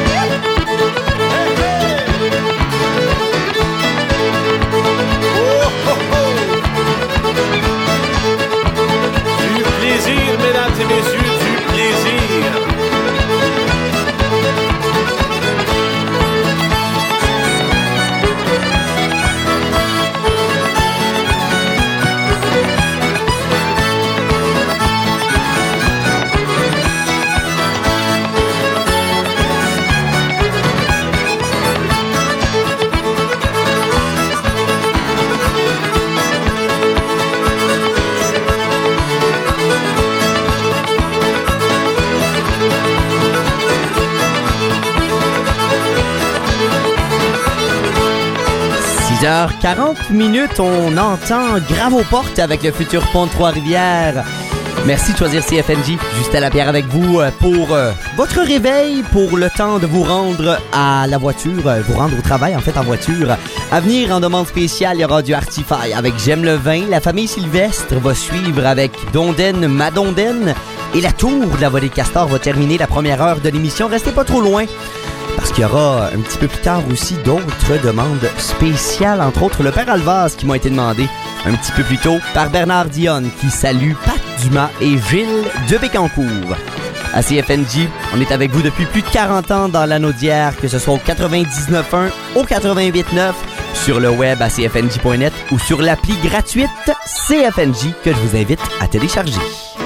Du plaisir, mesdames et messieurs, du plaisir. six heures quarante minutes, on entend Grave aux portes avec le futur pont de Trois-Rivières. Merci de choisir C F N J. Juste à la pierre avec vous pour euh, votre réveil, pour le temps de vous rendre à la voiture, euh, vous rendre au travail en fait en voiture. À venir en demande spéciale, il y aura du Artify avec J'aime le vin. La famille Sylvestre va suivre avec Dondaine, Madondaine. Et la tour de la volée Castor va terminer la première heure de l'émission. Restez pas trop loin, parce qu'il y aura un petit peu plus tard aussi d'autres demandes spéciales, entre autres le Père Alvaz qui m'a été demandé un petit peu plus tôt par Bernard Dionne qui salue Pat Dumas et Gilles de Bécancour. À C F N J, on est avec vous depuis plus de quarante ans dans l'anneau d'hier, que ce soit au quatre-vingt-dix-neuf point un, au quatre-vingt-huit point neuf, sur le web à c f n j point net ou sur l'appli gratuite C F N J que je vous invite à télécharger.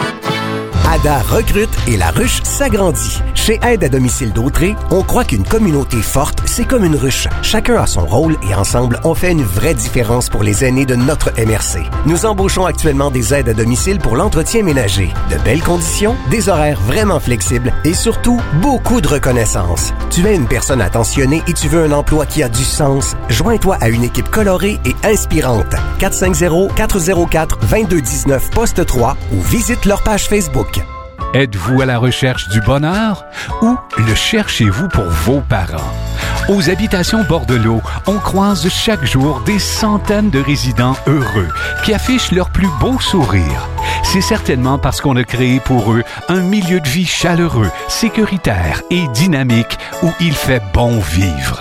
Ada recrute et la ruche s'agrandit. Chez Aide à domicile d'Autré, on croit qu'une communauté forte, c'est comme une ruche. Chacun a son rôle et ensemble, on fait une vraie différence pour les aînés de notre M R C. Nous embauchons actuellement des aides à domicile pour l'entretien ménager. De belles conditions, des horaires vraiment flexibles et surtout, beaucoup de reconnaissance. Tu es une personne attentionnée et tu veux un emploi qui a du sens? Joins-toi à une équipe colorée et inspirante. quatre cinq zéro, quatre zéro quatre, deux deux un neuf, poste trois ou visite leur page Facebook. Êtes-vous à la recherche du bonheur ou le cherchez-vous pour vos parents? Aux habitations Bordelot, on croise chaque jour des centaines de résidents heureux qui affichent leur plus beau sourire. C'est certainement parce qu'on a créé pour eux un milieu de vie chaleureux, sécuritaire et dynamique où il fait bon vivre.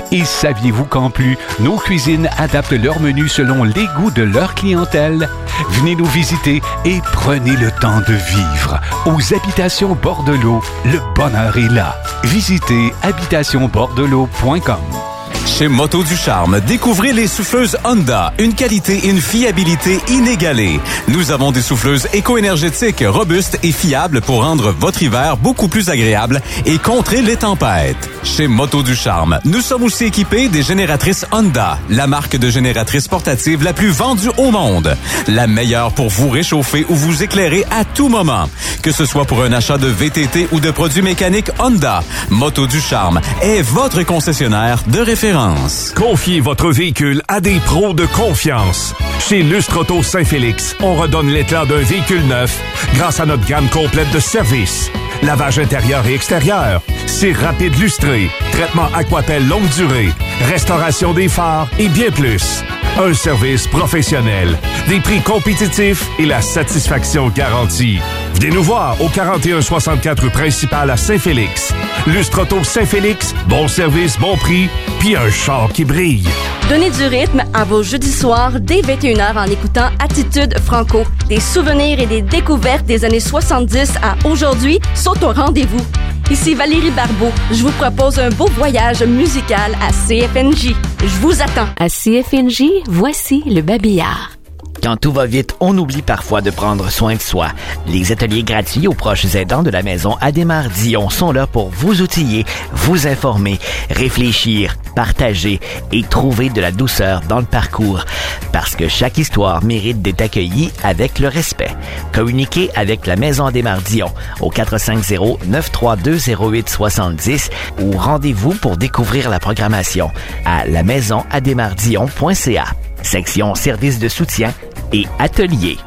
Et saviez-vous qu'en plus, nos cuisines adaptent leur menu selon les goûts de leur clientèle? Venez nous visiter et prenez le temps de vivre. Aux Habitations Bordelot, le bonheur est là. Visitez habitation bordelot point com. Chez Moto du Charme, découvrez les souffleuses Honda, une qualité et une fiabilité inégalées. Nous avons des souffleuses éco-énergétiques, robustes et fiables pour rendre votre hiver beaucoup plus agréable et contrer les tempêtes. Chez Moto du Charme, nous sommes aussi équipés des génératrices Honda, la marque de génératrices portatives la plus vendue au monde. La meilleure pour vous réchauffer ou vous éclairer à tout moment. Que ce soit pour un achat de V T T ou de produits mécaniques Honda, Moto du Charme est votre concessionnaire de référence. Confiez votre véhicule à des pros de confiance. Chez Lustre Auto Saint-Félix, on redonne l'éclat d'un véhicule neuf grâce à notre gamme complète de services. Lavage intérieur et extérieur, cire rapide lustré, traitement Aquapel longue durée, restauration des phares et bien plus. Un service professionnel, des prix compétitifs et la satisfaction garantie. Venez nous voir au quarante et un soixante-quatre rue principale à Saint-Félix. Lustre Auto Saint-Félix, bon service, bon prix, puis un char qui brille. Donnez du rythme à vos jeudis soirs dès vingt et une heures en écoutant Attitude Franco. Des souvenirs et des découvertes des années soixante-dix à aujourd'hui sont au rendez-vous. Ici Valérie Barbeau. Je vous propose un beau voyage musical à C F N J. Je vous attends. À C F N J, voici le babillard. Quand tout va vite, on oublie parfois de prendre soin de soi. Les ateliers gratuits aux proches aidants de la maison Adémar-Dion sont là pour vous outiller, vous informer, réfléchir, partager et trouver de la douceur dans le parcours. Parce que chaque histoire mérite d'être accueillie avec le respect. Communiquez avec la maison Adémar-Dion au quatre cinq zéro, neuf trois deux, zéro huit six zéro ou rendez-vous pour découvrir la programmation à la maison adémar-dion point c a. Section services de soutien et ateliers.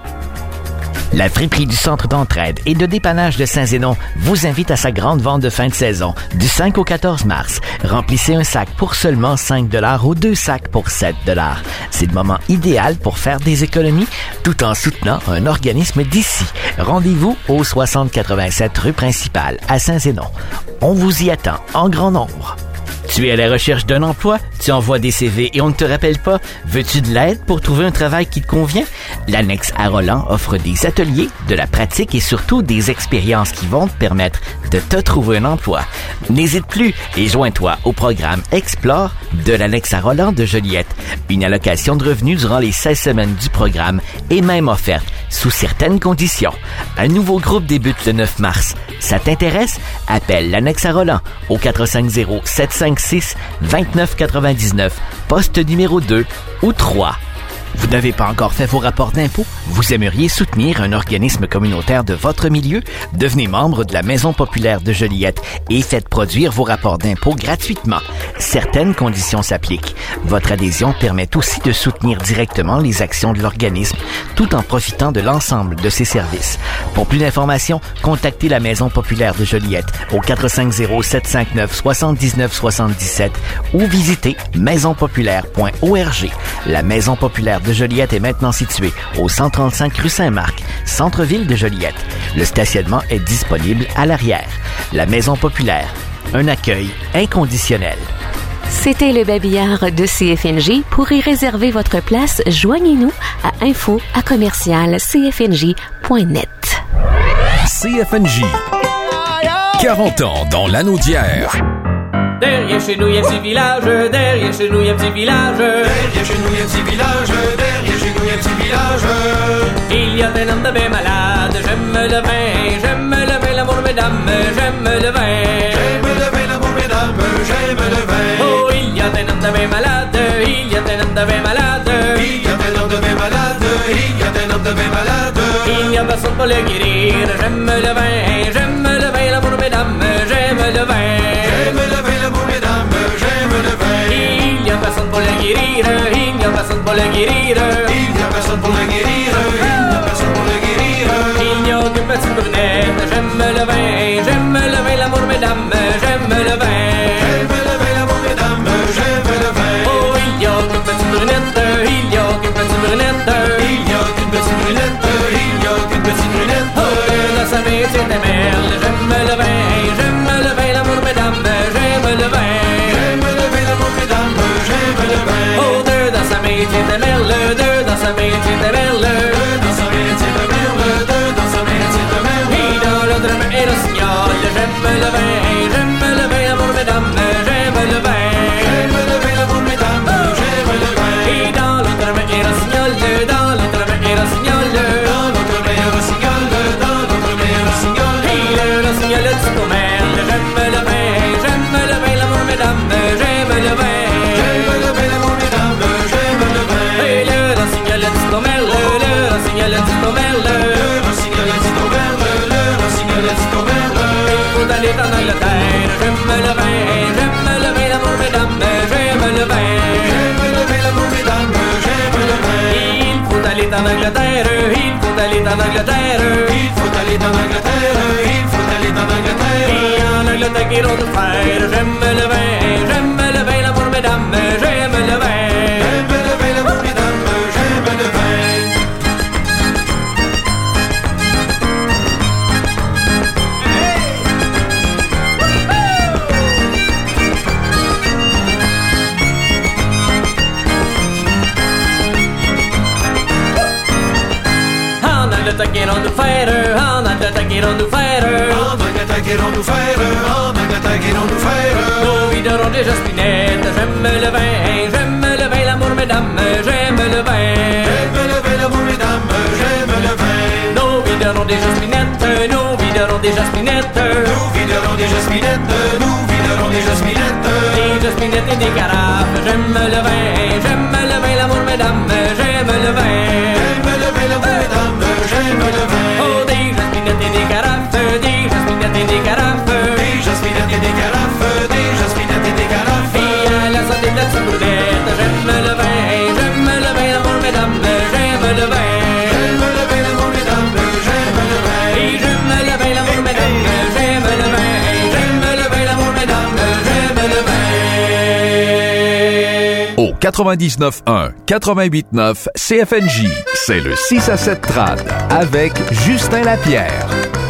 La friperie du Centre d'entraide et de dépannage de Saint-Zénon vous invite à sa grande vente de fin de saison du cinq au quatorze mars. Remplissez un sac pour seulement cinq dollars ou deux sacs pour sept dollars. C'est le moment idéal pour faire des économies tout en soutenant un organisme d'ici. Rendez-vous au soixante quatre-vingt-sept rue principale à Saint-Zénon. On vous y attend en grand nombre. Tu es à la recherche d'un emploi? Tu envoies des C V et on ne te rappelle pas? Veux-tu de l'aide pour trouver un travail qui te convient? L'Annexe à Roland offre des ateliers, de la pratique et surtout des expériences qui vont te permettre de te trouver un emploi. N'hésite plus et joins-toi au programme Explore de l'Annexe à Roland de Joliette. Une allocation de revenus durant les seize semaines du programme est même offerte sous certaines conditions. Un nouveau groupe débute le neuf mars. Ça t'intéresse? Appelle l'Annexe à Roland au quatre cinq zéro, sept cinq six, deux neuf neuf neuf, poste numéro deux ou trois. Vous n'avez pas encore fait vos rapports d'impôts? Vous aimeriez soutenir un organisme communautaire de votre milieu? Devenez membre de la Maison populaire de Joliette et faites produire vos rapports d'impôts gratuitement. Certaines conditions s'appliquent. Votre adhésion permet aussi de soutenir directement les actions de l'organisme tout en profitant de l'ensemble de ses services. Pour plus d'informations, contactez la Maison populaire de Joliette au quatre cinq zéro, sept cinq neuf, sept neuf sept sept ou visitez maison populaire point org. La Maison populaire de Joliette est maintenant située au cent trente-cinq rue Saint-Marc, centre-ville de Joliette. Le stationnement est disponible à l'arrière. La Maison populaire, un accueil inconditionnel. C'était le babillard de C F N J. Pour y réserver votre place, joignez-nous à info à commercial c f n j point net. C F N J. quarante ans dans l'anneau d'hier. Derrière chez nous, il y a un petit village. Derrière chez nous, il y a un petit village. Derrière chez nous, il y a un petit village. Derrière chez nous, il y a un petit village. Il y a un homme de vin malade. J'aime le vin, j'aime le vin, l'amour, mesdames. J'aime le vin. J'aime le vin, l'amour, mesdames. J'aime le vin. Oh, il y a un homme de vin malade. Il y a un homme de vin malade. Il y a un homme de vin malade. Il y a un homme de vin malade. Il n'y a personne pour le guérir. J'aime le vin, j'aime le vin, l'amour, mesdames. J'aime le vin. J'aime le vin, l'amour, mesdames. J'aime le vin. Il n'y a personne pour le guérir. Il n'y a personne pour le guérir. Il n'y a personne pour le guérir. Il n'y a personne pour le guérir. Il n'y a aucune petite brunette. J'aime le vin, j'aime le vin, l'amour, mesdames. J'aime le vin. J'aime le vin, l'amour, mesdames. J'aime le vin. Oh, il n'y a aucune petite brunette. Il n'y a aucune petite brunette. Il n'y a aucune petite brunette. Il n'y a aucune petite brunette. Oh, que dans sa vie, c'est des merles. J'aime le vin, j'aime le vin, l'amour, mesdames. J'aime le vin. J'aime le vin, l'amour, mesdames. c'était merle, deux dans sa main, c'était merle, deux dans sa main, c'était merle, deux dans sa main, c'était merle. Et dans l'autre main, et le signal, j'aime le vin, j'aime le vin, amour, mesdames, j'aime le vin. J'aime le vin, amour, mesdames, j'aime le vin. Et dans l'autre main, et le signal, dans l'autre main, et le signal, dans l'autre main, et le signal, dans l'autre main, et le signal. Et le signal, le petit merle, j'aime le vin, j'aime le vin, l'amour, mesdames, j'aime le vin. J'aime le vin, l'amour, mesdames, j'aime le vin. Et le signal, le petit merle, le signal, le petit merle, le signal, le petit merle, le signal, le petit merle. Il faut aller en Angleterre, j'aime le vin, j'aime le vin, l'amour, mesdames, j'aime le vin. J'aime le vin, l'amour, mesdames, j'aime le vin. Il faut aller en Angleterre, il faut aller en Angleterre, il faut aller en Angleterre, il faut aller en Angleterre. Et en Angleterre qu'ils ont de faire, j'aime le vin, j'aime le vin, l'amour, mesdames, j'aime le vin. J'aime le vin, l'amour, mesdames, j'aime le vin. Angleterre nous faire, en Angleterre nous faire, en Angleterre nous faire, en Angleterre nous faire. Nos viderons des jaspinettes, j'aime le vin, j'aime le vin, l'amour, mesdames, j'aime le vin. J'aime le vin, l'amour, mesdames, j'aime le vin. Nos viderons des jaspinettes, nos viderons des jaspinettes, nous viderons des jaspinettes, nous viderons des jaspinettes. Des jaspinettes et des carafes, j'aime le vin, j'aime le vin, l'amour, mesdames, j'aime le vin. J'aime le vin, l'amour, mesdames, j'aime le vin. Oh, des jaspinettes et des carafes, des jaspinettes et des carafes, des jaspinettes et des carafes, des jaspinettes et des carafes. Et à la santé de la petite boulette, j'aime le vin, j'aime le vin, l'amour, mesdames, j'aime le vin. J'aime le vin, l'amour, mesdames, j'aime le vin. Et j'aime le vin, l'amour, mesdames, j'aime le vin. J'aime le vin, l'amour, mesdames, j'aime le vin. Au quatre-vingt-dix-neuf un, quatre-vingt-huit neuf C F N J, c'est le six à sept Trad avec Justin Lapierre.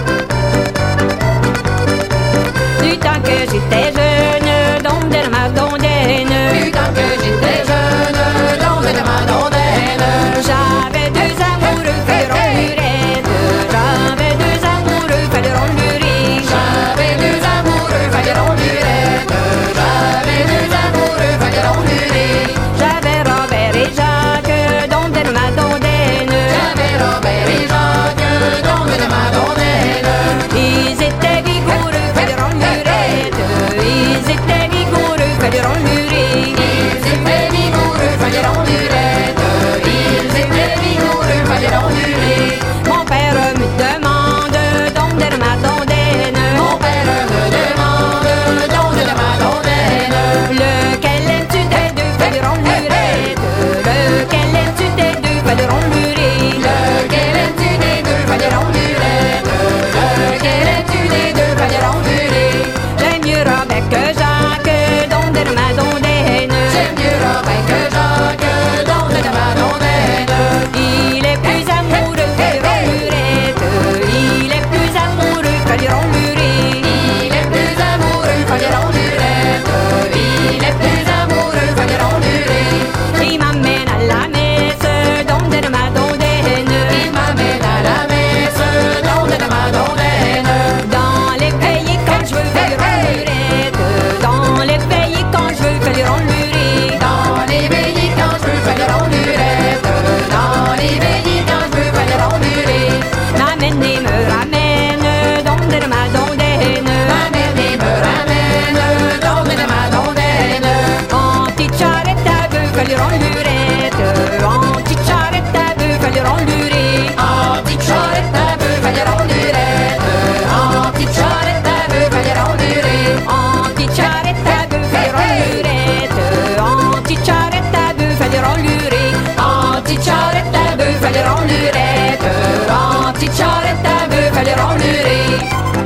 Du temps que j'étais jeune, d'onde de ma dondaine. Du temps que j'étais jeune, d'onde de ma dondaine. J'avais deux amoureux, Féron Lurette. J'avais deux amoureux, Féron Lurette. J'avais deux amoureux, Féron Lurette. J'avais deux amoureux, Féron Lurette. J'avais Robert et Jacques, d'onde de ma dondaine. J'avais Robert et Jacques, d'onde de ma dondaine. Ils étaient vigoureux, Féron Lurette. Ils étaient vigoureux, Féron Lurette. Ils étaient vigoureux, Féron Lurette. Ils étaient vigoureux, Féron Lurette. Mon père me demande d'onde de ma dondaine. Mon père me demande d'onde de ma dondaine. Lequel aimes-tu des deux, Féron Lurette? Lequel aimes-tu des deux, Féron Lurette? Lequel aimes-tu des deux, Féron Lurette? Lequel aimes-tu des deux, Féron Lurette? J'aime mieux Robert que Jacques, d'onde de ma dondaine. J'aime mieux Robert que Jacques, d'onde de ma dondaine. Il est plus amoureux, Féron Lurette. Il est plus amoureux, Féron Lurette. Il est plus amoureux, Féron Lurette. Il est plus amoureux, Féron Lurette. Il m'amène à la messe, d'onde de ma dondaine. Il m'amène à la messe, d'onde de ma dondaine. Dans les pays quand je veux, Féron Lurette. Dans les pays quand je veux, Féron Lurette. Dans les pays quand je veux, Féron Lurette. Dans les pays quand je veux, Féron Lurette. M'amène et me ramène, d'onde de ma dondaine. M'amène et me ramène, d'onde de ma dondaine. En petite charrette à bœuf, Féron Lurette. En petite charrette à bœuf, Féron Lurette. En petite charrette à bœuf, Féron Lurette. En petite charrette à bœuf, Féron Lurette. En petite charrette à bœuf, Féron Lurette. En petite charrette à bœuf, Féron Lurette. En petite charrette à bœuf, Féron Lurette. En petite charrette à bœuf, Féron Lurette.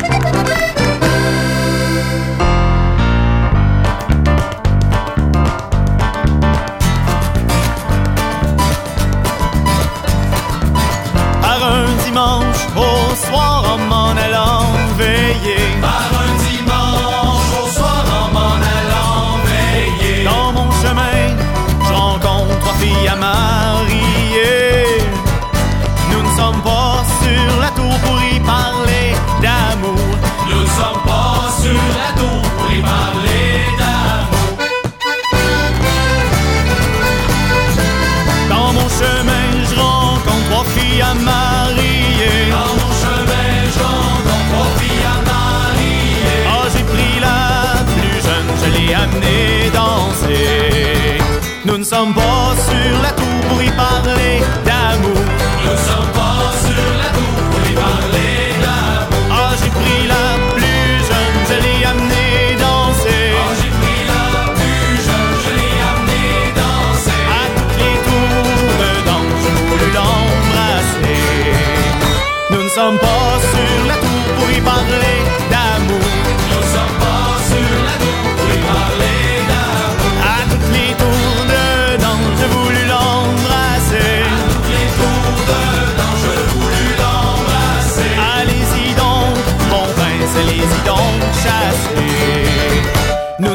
Par un dimanche au soir en m'en allant veiller. Par un dimanche au soir en m'en allant veiller. Dans mon chemin, je rencontre trois filles à ma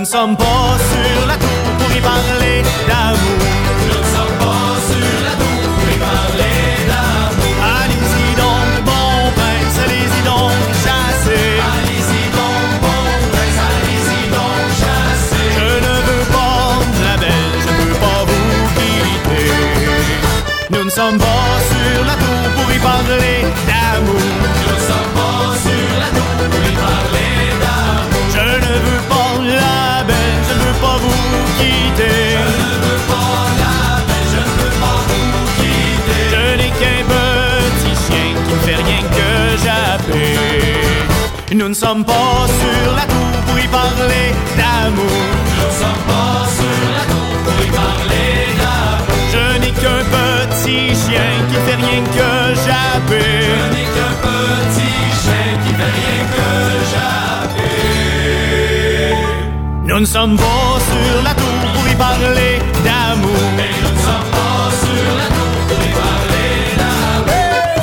sommes pas sur la tour pour y parler d'amour. Nous ne sommes pas sur la tour pour y parler d'amour. Allez-y donc, bon prince, allez-y donc chasser. Allez-y donc, bon prince, allez-y donc chasser. Je ne veux pas de la belle, je ne veux pas vous quitter. Nous ne sommes pas sur la tour pour y parler d'amour. Nous ne sommes pas sur la tour pour y parler d'amour. Je ne veux pas la belle, je ne veux pas vous quitter. Je ne veux pas la belle, je ne veux pas vous quitter. Je n'ai qu'un petit chien qui ne fait rien que japper. Nous ne sommes pas sur la tour pour y parler d'amour. Nous ne sommes pas sur la tour pour y parler d'amour. Je n'ai qu'un petit chien qui ne fait rien que japper. Je n'ai qu'un petit chien qui ne fait rien que japper. Nous ne sommes pas sur la tour pour y parler d'amour. Mais nous ne sommes pas sur la tour pour y parler d'amour.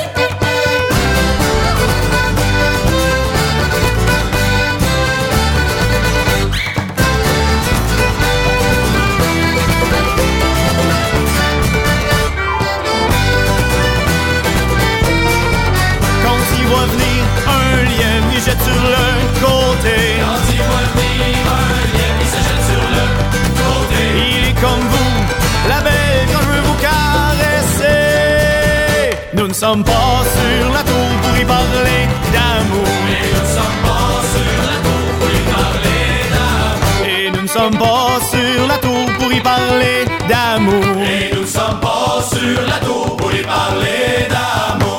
Quand il voit venir un lien, il jette sur le côté. Quand il voit venir un lien, il se jette sur le côté. Il est comme vous, la belle, quand je veux vous caresser. Nous ne sommes pas sur la tour pour y parler d'amour. Mais nous ne sommes pas sur la tour pour y parler d'amour. Et nous ne sommes pas sur la tour pour y parler d'amour. Et nous ne sommes pas sur la tour pour y parler d'amour.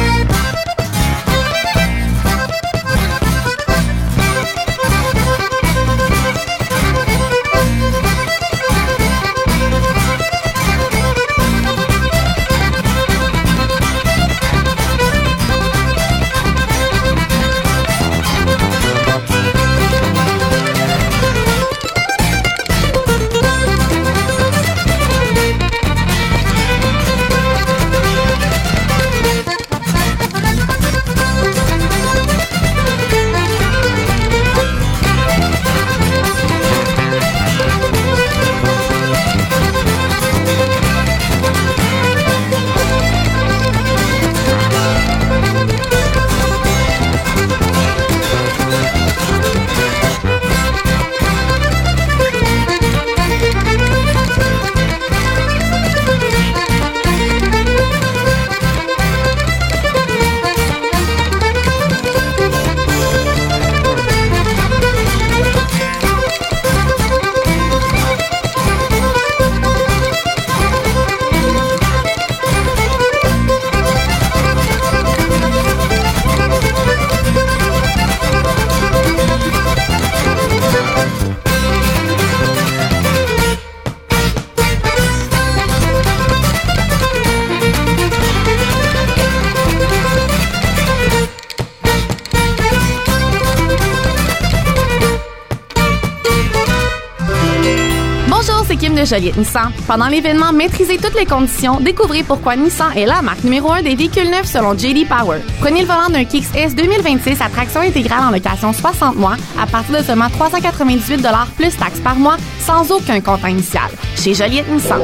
de Joliette Nissan. Pendant l'événement Maîtrisez toutes les conditions, découvrez pourquoi Nissan est la marque numéro un des véhicules neufs selon J D Power. Prenez le volant d'un Kicks S deux mille vingt-six à traction intégrale en location soixante mois à partir de seulement trois cent quatre-vingt-dix-huit dollars plus taxes par mois sans aucun compte initial. Chez Joliette Nissan.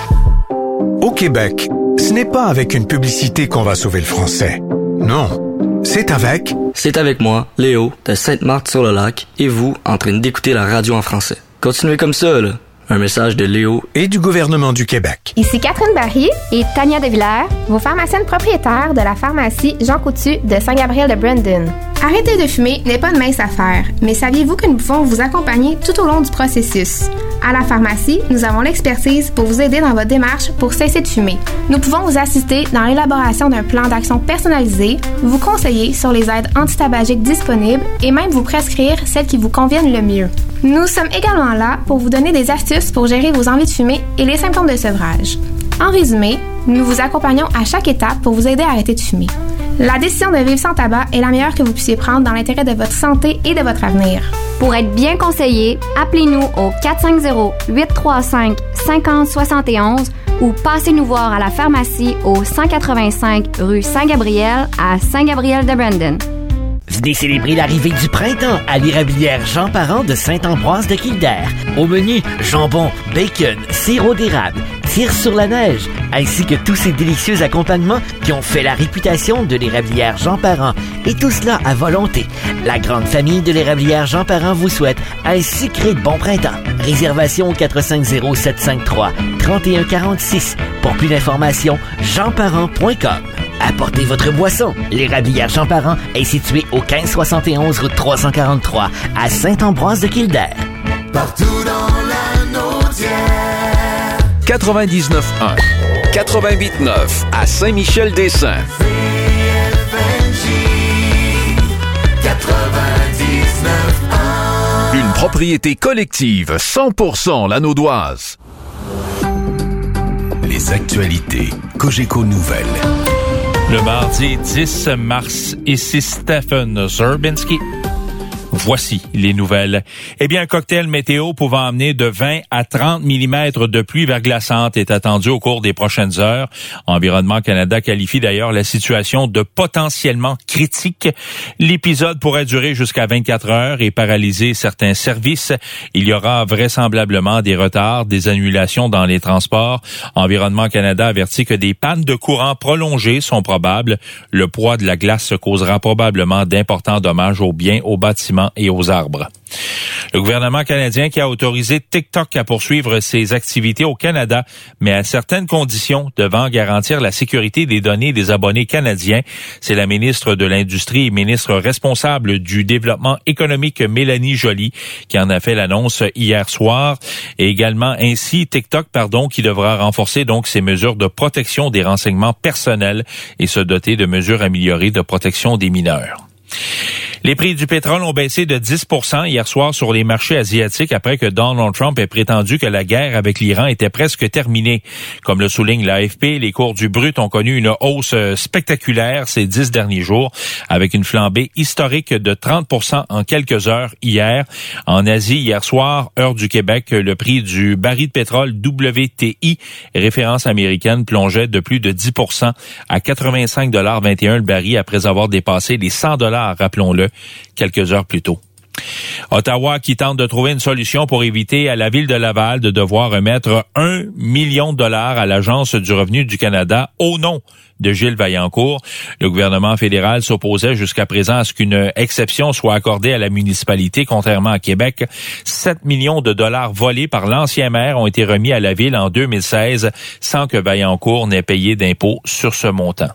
Au Québec, ce n'est pas avec une publicité qu'on va sauver le français. Non, c'est avec... C'est avec moi, Léo, de Sainte-Marthe-sur-le-Lac, et vous, en train d'écouter la radio en français. Continuez comme ça, là. Un message de Léo et du gouvernement du Québec. Ici Catherine Barry et Tania Devillers, vos pharmaciennes propriétaires de la pharmacie Jean Coutu de Saint-Gabriel de Brandon. Arrêter de fumer n'est pas une mince affaire, mais saviez-vous que nous pouvons vous accompagner tout au long du processus? À la pharmacie, nous avons l'expertise pour vous aider dans votre démarche pour cesser de fumer. Nous pouvons vous assister dans l'élaboration d'un plan d'action personnalisé, vous conseiller sur les aides antitabagiques disponibles et même vous prescrire celles qui vous conviennent le mieux. Nous sommes également là pour vous donner des astuces pour gérer vos envies de fumer et les symptômes de sevrage. En résumé, nous vous accompagnons à chaque étape pour vous aider à arrêter de fumer. La décision de vivre sans tabac est la meilleure que vous puissiez prendre dans l'intérêt de votre santé et de votre avenir. Pour être bien conseillé, appelez-nous au quatre cinq zéro, huit trois cinq, cinq zéro sept un ou passez nous voir à la pharmacie au cent quatre-vingt-cinq rue Saint-Gabriel à Saint-Gabriel de Brandon. Venez célébrer l'arrivée du printemps à l'érablière Jean Parent de Saint-Ambroise de Kildare. Au menu, jambon, bacon, sirop d'érable, tire sur la neige, ainsi que tous ces délicieux accompagnements qui ont fait la réputation de l'érablière Jean Parent. Et tout cela à volonté. La grande famille de l'érablière Jean Parent vous souhaite un sucré de bon printemps. Réservation au quatre cinq zéro sept cinq trois trois un quatre six. Pour plus d'informations, jean parent point com. Apportez votre boisson. L'érablière Jean Parent est située au quinze soixante et onze route trois cent quarante-trois à Saint-Ambroise de Kildare. Partout dans la Naudière. quatre-vingt-dix-neuf un, quatre-vingt-huit neuf à Saint-Michel-des-Saints. quatre-vingt-dix-neuf un. Une propriété collective cent pour cent lanaudoise. Les actualités Cogeco Nouvelles. Le mardi dix mars, ici Stephen Zerbinski. Voici les nouvelles. Eh bien, un cocktail météo pouvant amener de vingt à trente millimètres de pluie verglaçante est attendu au cours des prochaines heures. Environnement Canada qualifie d'ailleurs la situation de potentiellement critique. L'épisode pourrait durer jusqu'à vingt-quatre heures et paralyser certains services. Il y aura vraisemblablement des retards, des annulations dans les transports. Environnement Canada avertit que des pannes de courant prolongées sont probables. Le poids de la glace causera probablement d'importants dommages aux biens, aux bâtiments et aux arbres. Le gouvernement canadien qui a autorisé TikTok à poursuivre ses activités au Canada, mais à certaines conditions devant garantir la sécurité des données des abonnés canadiens. C'est la ministre de l'Industrie et ministre responsable du développement économique Mélanie Joly qui en a fait l'annonce hier soir. Et également ainsi TikTok, pardon, qui devra renforcer donc ses mesures de protection des renseignements personnels et se doter de mesures améliorées de protection des mineurs. Les prix du pétrole ont baissé de dix pour cent hier soir sur les marchés asiatiques après que Donald Trump ait prétendu que la guerre avec l'Iran était presque terminée. Comme le souligne l'A F P, les cours du brut ont connu une hausse spectaculaire ces dix derniers jours, avec une flambée historique de trente pour cent en quelques heures hier. En Asie, hier soir, heure du Québec, le prix du baril de pétrole W T I, référence américaine, plongeait de plus de dix pour cent à quatre-vingt-cinq dollars vingt et un le baril après avoir dépassé les cent dollars, rappelons-le, quelques heures plus tôt. Ottawa qui tente de trouver une solution pour éviter à la ville de Laval de devoir remettre un million de dollars à l'Agence du revenu du Canada au nom de Gilles Vaillancourt. Le gouvernement fédéral s'opposait jusqu'à présent à ce qu'une exception soit accordée à la municipalité, contrairement à Québec. sept millions de dollars volés par l'ancien maire ont été remis à la ville en deux mille seize sans que Vaillancourt n'ait payé d'impôts sur ce montant.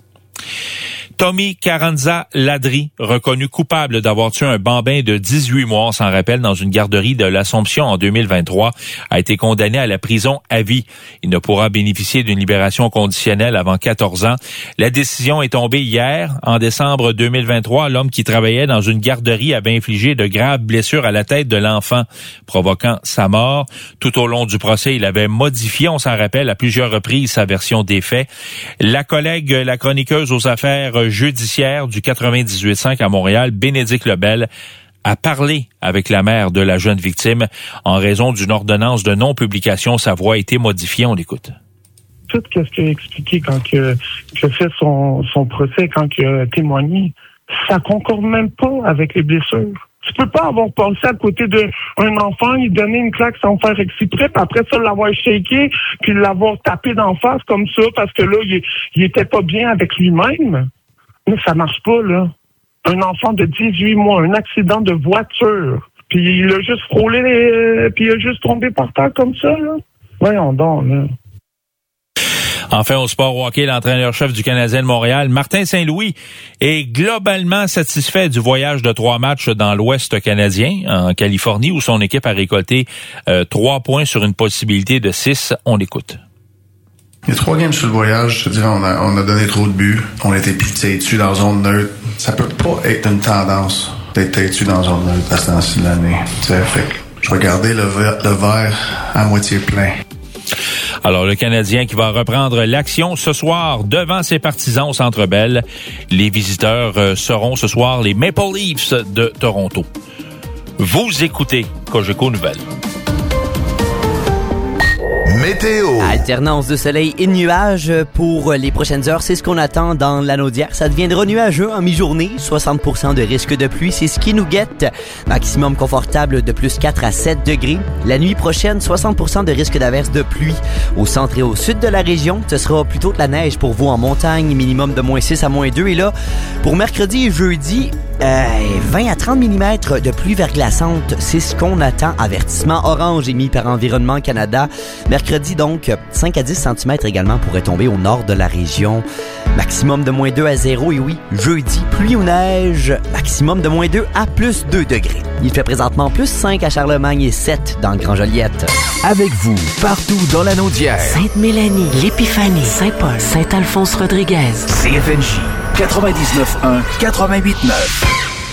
Tommy Carranza Ladry, reconnu coupable d'avoir tué un bambin de dix-huit mois, on s'en rappelle, dans une garderie de l'Assomption en deux mille vingt-trois, a été condamné à la prison à vie. Il ne pourra bénéficier d'une libération conditionnelle avant quatorze ans. La décision est tombée hier. En décembre deux mille vingt-trois, l'homme qui travaillait dans une garderie avait infligé de graves blessures à la tête de l'enfant, provoquant sa mort. Tout au long du procès, il avait modifié, on s'en rappelle, à plusieurs reprises sa version des faits. La collègue, la chroniqueuse aux affaires judiciaire du quatre-vingt-dix-huit cinq à Montréal, Bénédicte Lebel, a parlé avec la mère de la jeune victime. En raison d'une ordonnance de non-publication, sa voix a été modifiée. On l'écoute. Tout ce qu'il a expliqué quand il a fait son, son procès, quand il a témoigné, ça concorde même pas avec les blessures. Tu peux pas avoir passé à côté d'un enfant, lui donner une claque sans faire exprès, puis après ça, l'avoir shaké, puis l'avoir tapé d'en face comme ça, parce que là, il, il était pas bien avec lui-même. Mais ça marche pas, là. Un enfant de dix-huit mois, un accident de voiture, puis il a juste frôlé, les, puis il a juste tombé par terre comme ça, là. Voyons donc, là. Enfin, au sport au hockey, l'entraîneur-chef du Canadien de Montréal, Martin Saint-Louis, est globalement satisfait du voyage de trois matchs dans l'Ouest canadien, en Californie, où son équipe a récolté euh, trois points sur une possibilité de six. On l'écoute. Les trois games sur le voyage, je te dirais, on a, on a donné trop de buts. On a été pitié dessus dans zone neutre. Ça peut pas être une tendance d'être têtu dans zone neutre à ce temps-ci de l'année. Fait que je vais garder le verre, le verre à moitié plein. Alors, le Canadien qui va reprendre l'action ce soir devant ses partisans au Centre Bell. Les visiteurs euh, seront ce soir les Maple Leafs de Toronto. Vous écoutez Cogeco Nouvelles. Météo. Alternance de soleil et de nuages pour les prochaines heures. C'est ce qu'on attend dans l'Anaudière. Ça deviendra nuageux en mi-journée. soixante pour cent de risque de pluie. C'est ce qui nous guette. Maximum confortable de plus quatre à sept degrés. La nuit prochaine, soixante pour cent de risque d'averse de pluie. Au centre et au sud de la région, ce sera plutôt de la neige pour vous en montagne. Minimum de moins six à moins deux. Et là, pour mercredi et jeudi, euh, vingt à trente millimètres de pluie verglaçante. C'est ce qu'on attend. Avertissement orange émis par Environnement Canada. Mercredi, donc, cinq à dix centimètres également pourraient tomber au nord de la région. Maximum de moins deux à zéro. Et oui, jeudi, pluie ou neige. Maximum de moins deux à plus deux degrés. Il fait présentement plus cinq à Charlemagne et sept dans le Grand-Joliette. Avec vous, partout dans la Naudière. Sainte-Mélanie, l'Épiphanie, Saint-Paul, Saint-Alphonse-Rodriguez. C F N J quatre-vingt-dix-neuf un, quatre-vingt-huit neuf.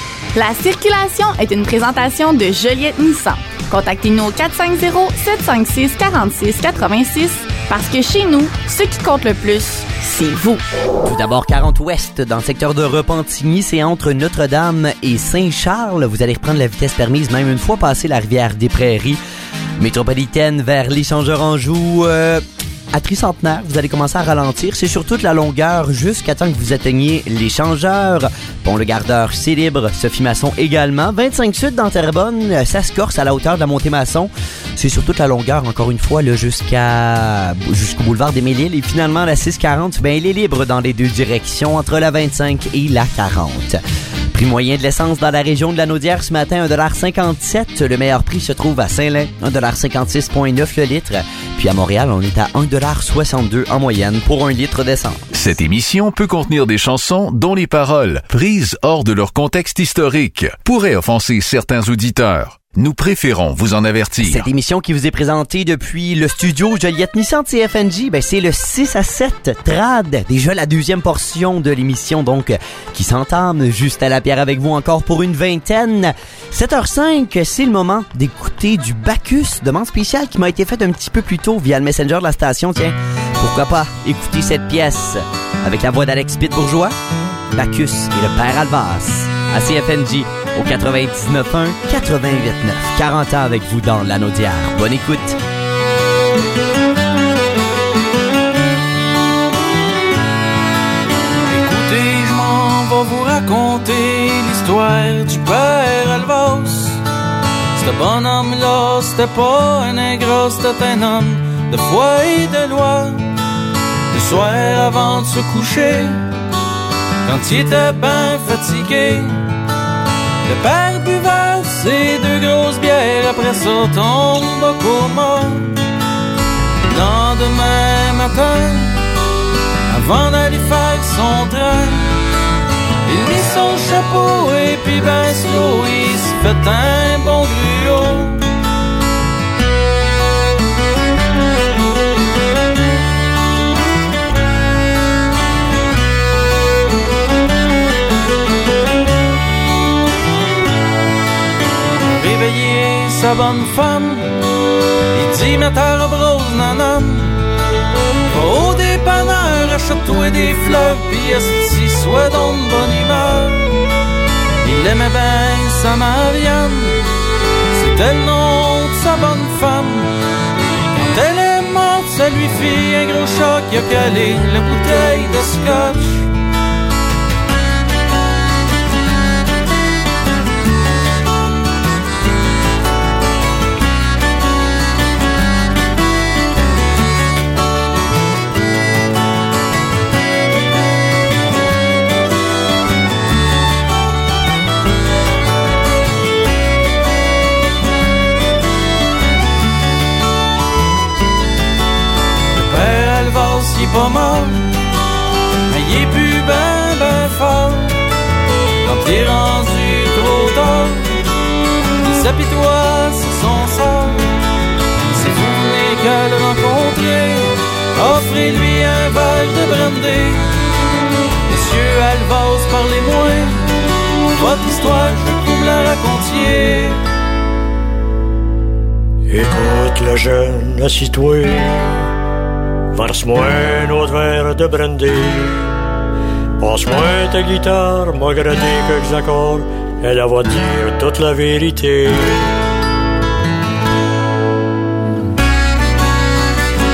La circulation est une présentation de Joliette Nissan. Contactez-nous au quatre cinq zéro, sept cinq six, quatre six huit six parce que chez nous, ce qui compte le plus, c'est vous. Tout d'abord, quarante ouest, dans le secteur de Repentigny, c'est entre Notre-Dame et Saint-Charles. Vous allez reprendre la vitesse permise même une fois passé la rivière des Prairies. Métropolitaine vers l'échangeur Anjou. Euh, à Tricentenaire, vous allez commencer à ralentir. C'est sur toute la longueur jusqu'à temps que vous atteigniez l'échangeur. Pont le Gardeur, c'est libre. Sophie Masson également. vingt-cinq sud dans Terrebonne, ça se corse à la hauteur de la montée Masson. C'est sur toute la longueur, encore une fois, là, jusqu'à jusqu'au boulevard des Mille-Îles. Et finalement, la six quarante, ben, elle est libre dans les deux directions, entre la vingt-cinq et la quarante. Prix moyen de l'essence dans la région de la Naudière ce matin, un dollar cinquante-sept. Le meilleur prix se trouve à Saint-Lin, un dollar cinquante-six virgule neuf le litre. Puis à Montréal, on est à un dollar soixante-deux en moyenne pour un litre d'essence. Cette émission peut contenir des chansons dont les paroles, prises hors de leur contexte historique, pourraient offenser certains auditeurs. Nous préférons vous en avertir. Cette émission qui vous est présentée depuis le studio Joliette Nissan de C F N J, ben c'est le six à sept Trad. Déjà la deuxième portion de l'émission, donc, qui s'entame juste à la pierre avec vous encore pour une vingtaine. sept heures cinq, c'est le moment d'écouter du Bacchus, demande spéciale qui m'a été faite un petit peu plus tôt via le Messenger de la station. Tiens, pourquoi pas écouter cette pièce avec la voix d'Alex Pitt-Bourgeois, Bacchus et le Père Alvas à C F N J. Au quatre-vingt-dix-neuf un, quatre-vingt-huit neuf. quarante ans avec vous dans l'Anaudière. Bonne écoute. Écoutez, je m'en vais vous raconter l'histoire du Père Alvas. Ce bonhomme-là, c'était pas un ingrat, c'était un homme de foi et de loi. Le soir avant de se coucher, quand il était ben fatigué, le père buvait ses deux grosses bières, après ça tombe au coma. Le lendemain matin, avant d'aller faire son train, il mit son chapeau et puis ben slow, il se fait un bon gruau. Sa bonne femme, il dit mais ta robe rose nanam, va au dépanneur, achète-toi des fleurs, pis esti soit dans de bonne humeur. Il aimait bien sa Marianne, c'était le nom de sa bonne femme. Quand elle est morte, ça lui fit un gros choc, il a calé la bouteille de scotch. Il est pas mort, mais il est plus ben ben fort. Quand il est rendu trop tard, il s'apitoie sur son sort. Si vous venez qu'à le rencontrer, offrez-lui un verre de brandy. Monsieur Alvas, parlez-moi, votre histoire, je veux que vous me la racontiez. Écoute le jeune, assis-toi, verse-moi un autre verre de brandy. Passe-moi ta guitare, m'a gratté quelques accords, elle va dire toute la vérité.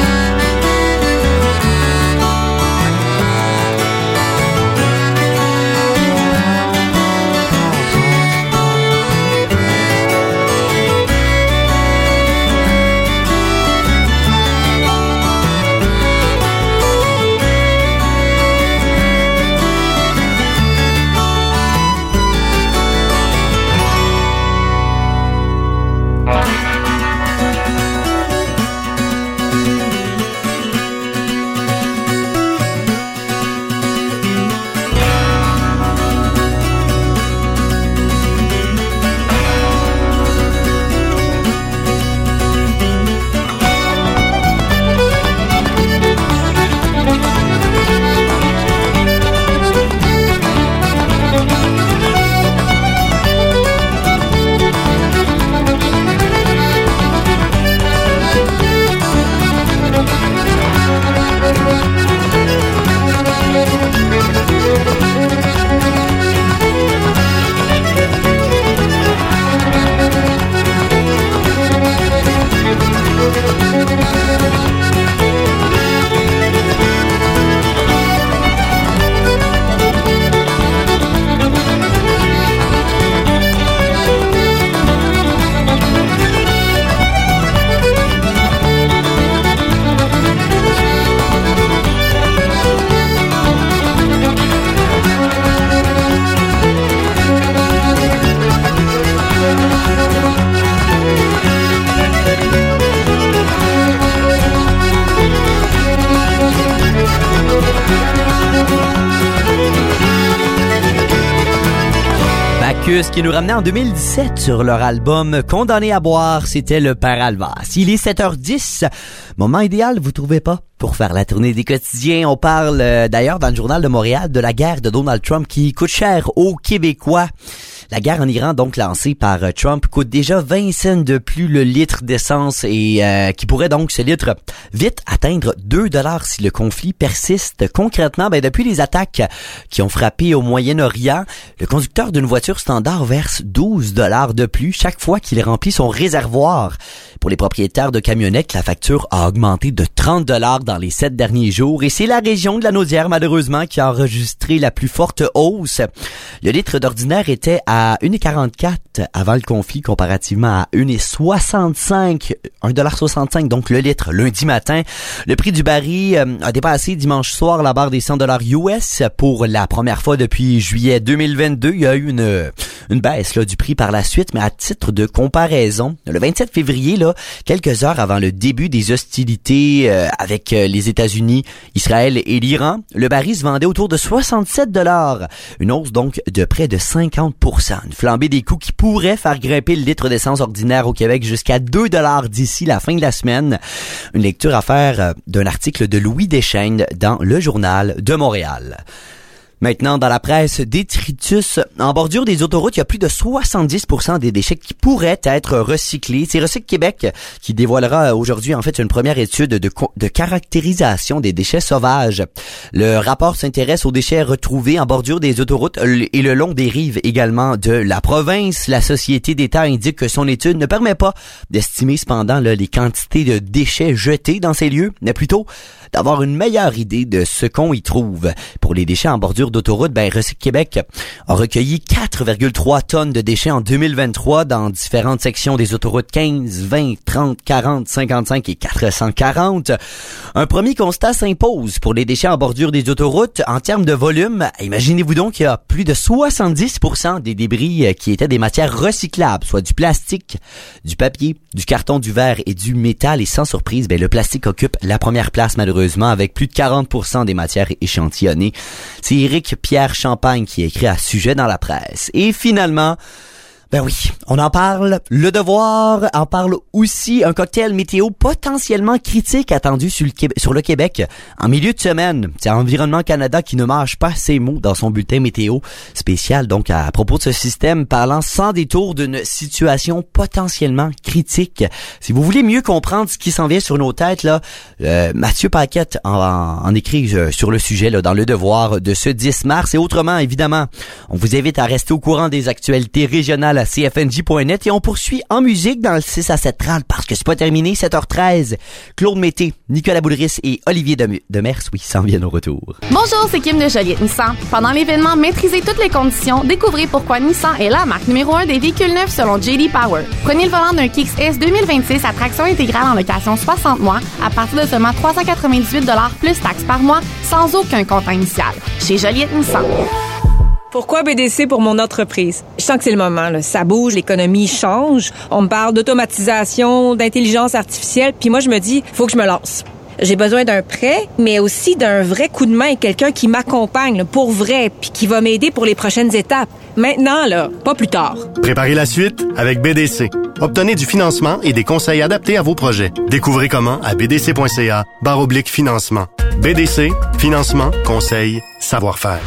Focus qui nous ramenait en deux mille dix-sept sur leur album Condamné à boire, c'était le Père Alvas. Il est sept heures dix. Moment idéal, vous trouvez pas? Pour faire la tournée des quotidiens, on parle euh, d'ailleurs dans le Journal de Montréal de la guerre de Donald Trump qui coûte cher aux Québécois. La guerre en Iran, donc lancée par euh, Trump, coûte déjà vingt cents de plus le litre d'essence et euh, qui pourrait donc ce litre vite atteindre deux dollars si le conflit persiste. Concrètement, ben depuis les attaques qui ont frappé au Moyen-Orient, le conducteur d'une voiture standard verse douze dollars de plus chaque fois qu'il remplit son réservoir. Pour les propriétaires de camionnettes, la facture a augmenté de trente dollars dans les sept derniers jours et c'est la région de la Naudière, malheureusement, qui a enregistré la plus forte hausse. Le litre d'ordinaire était à un virgule quarante-quatre avant le conflit, comparativement à un virgule soixante-cinq, un dollar soixante-cinq donc le litre lundi matin. Le prix du baril euh, a dépassé dimanche soir la barre des cent dollars U S pour la première fois depuis juillet deux mille vingt-deux. Il y a eu une, une baisse là, du prix par la suite, mais à titre de comparaison, le vingt-sept février, là, quelques heures avant le début des hostilités euh, avec euh, les États-Unis, Israël et l'Iran, le baril se vendait autour de soixante-sept dollars. Une hausse donc de près de cinquante pour cent. Une flambée des coûts qui pourrait faire grimper le litre d'essence ordinaire au Québec jusqu'à deux dollars d'ici la fin de la semaine. Une lecture à faire euh, d'un article de Louis Deschênes dans le Journal de Montréal. Maintenant, dans la presse, détritus. En bordure des autoroutes, il y a plus de soixante-dix pour cent des déchets qui pourraient être recyclés. C'est Recycle Québec qui dévoilera aujourd'hui, en fait, une première étude de, de caractérisation des déchets sauvages. Le rapport s'intéresse aux déchets retrouvés en bordure des autoroutes et le long des rives également de la province. La Société d'État indique que son étude ne permet pas d'estimer cependant là, les quantités de déchets jetés dans ces lieux, mais plutôt d'avoir une meilleure idée de ce qu'on y trouve. Pour les déchets en bordure d'autoroute, ben Recycle Québec a recueilli quatre virgule trois tonnes de déchets en deux mille vingt-trois dans différentes sections des autoroutes quinze, vingt, trente, quarante, cinquante-cinq et quatre cent quarante. Un premier constat s'impose pour les déchets en bordure des autoroutes. En termes de volume, imaginez-vous donc qu'il y a plus de soixante-dix pour cent des débris qui étaient des matières recyclables, soit du plastique, du papier, du carton, du verre et du métal. Et sans surprise, ben le plastique occupe la première place malheureusement avec plus de quarante pour cent des matières échantillonnées. C'est Éric Pierre Champagne qui a écrit à ce sujet dans la presse. Et finalement, ben oui, on en parle. Le Devoir en parle aussi. Un cocktail météo potentiellement critique attendu sur le, Québec, sur le Québec en milieu de semaine. C'est Environnement Canada qui ne mâche pas ses mots dans son bulletin météo spécial. Donc, à propos de ce système, parlant sans détour d'une situation potentiellement critique. Si vous voulez mieux comprendre ce qui s'en vient sur nos têtes, là, euh, Mathieu Paquette en, en, en écrit euh, sur le sujet là, dans Le Devoir de ce dix mars. Et autrement, évidemment, on vous invite à rester au courant des actualités régionales à C F N J point net et on poursuit en musique dans le six à sept trente parce que c'est pas terminé. Sept heures treize, Claude Mété, Nicolas Boulris et Olivier Demers, oui, s'en viennent au retour. Bonjour, c'est Kim de Joliette Nissan. Pendant l'événement Maîtrisez toutes les conditions, découvrez pourquoi Nissan est la marque numéro un des véhicules neufs selon J D Power. Prenez le volant d'un Kicks S deux mille vingt-six à traction intégrale en location soixante mois à partir de seulement trois cent quatre-vingt-dix-huit dollars plus taxes par mois sans aucun compte initial. Chez Joliette Nissan. Pourquoi B D C pour mon entreprise? Je sens que c'est le moment, là. Ça bouge, l'économie change. On me parle d'automatisation, d'intelligence artificielle, puis moi, je me dis, faut que je me lance. J'ai besoin d'un prêt, mais aussi d'un vrai coup de main, quelqu'un qui m'accompagne là, pour vrai, puis qui va m'aider pour les prochaines étapes. Maintenant, là, pas plus tard. Préparez la suite avec B D C. Obtenez du financement et des conseils adaptés à vos projets. Découvrez comment à bdc.ca barre oblique financement. B D C, financement, conseils, savoir-faire.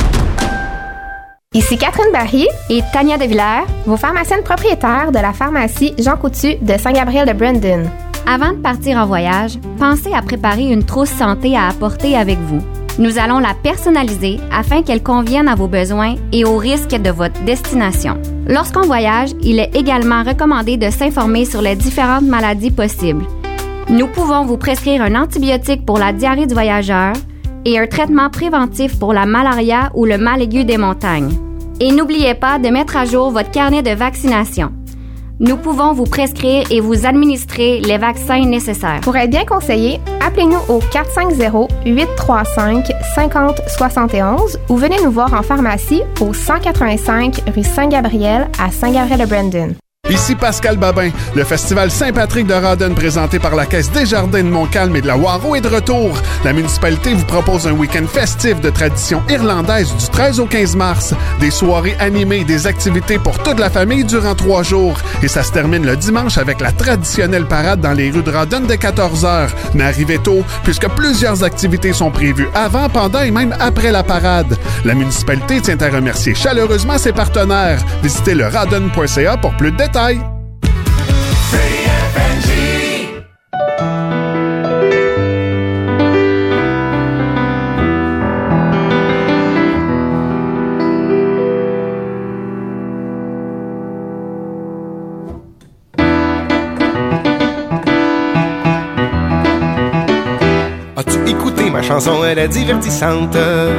Ici Catherine Barry et Tania Devillers, vos pharmaciennes propriétaires de la pharmacie Jean Coutu de Saint-Gabriel-de-Brandon. Avant de partir en voyage, pensez à préparer une trousse santé à apporter avec vous. Nous allons la personnaliser afin qu'elle convienne à vos besoins et aux risques de votre destination. Lorsqu'on voyage, il est également recommandé de s'informer sur les différentes maladies possibles. Nous pouvons vous prescrire un antibiotique pour la diarrhée du voyageur et un traitement préventif pour la malaria ou le mal aigu des montagnes. Et n'oubliez pas de mettre à jour votre carnet de vaccination. Nous pouvons vous prescrire et vous administrer les vaccins nécessaires. Pour être bien conseillé, appelez-nous au quatre cinq zéro, huit trois cinq, cinq zéro sept un ou venez nous voir en pharmacie au cent quatre-vingt-cinq rue Saint-Gabriel à Saint-Gabriel-de-Brandon. Ici Pascal Babin. Le Festival Saint-Patrick de Rawdon présenté par la Caisse Desjardins de Montcalm et de la Waro est de retour. La municipalité vous propose un week-end festif de tradition irlandaise du treize au quinze mars. Des soirées animées, des activités pour toute la famille durant trois jours. Et ça se termine le dimanche avec la traditionnelle parade dans les rues de Rawdon dès quatorze heures. Mais arrivez tôt, puisque plusieurs activités sont prévues avant, pendant et même après la parade. La municipalité tient à remercier chaleureusement ses partenaires. Visitez le rawdon point c a pour plus de détails. As-tu écouté ma chanson, elle est divertissante.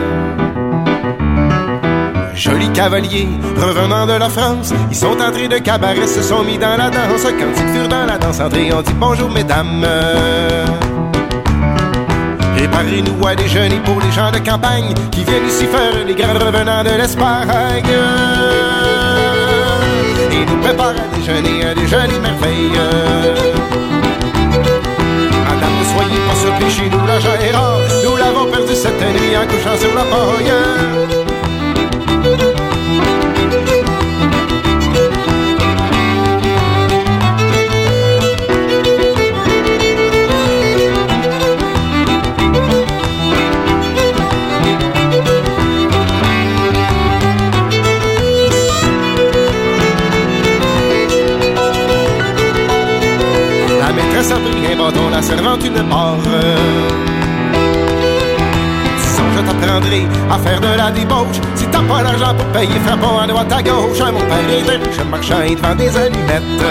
Jolis cavaliers, revenant de la France, ils sont entrés de cabaret, se sont mis dans la danse. Quand ils furent dans la danse entrée, on dit bonjour mesdames. Préparez-nous à déjeuner pour les gens de campagne qui viennent ici faire les grands revenants de l'Espagne. Et nous préparent à déjeuner, à déjeuner merveilleux. Madame, ne soyez pas surpris, chez nous l'argent est rare. Nous l'avons perdu cette nuit en couchant sur la paille. La maîtresse a pris un bâton, la servante une barre. Je t'apprendrai à faire de la débauche. Si t'as pas l'argent pour payer, fais pas à droite à gauche. Mon père était riche marchand, il vend des allumettes.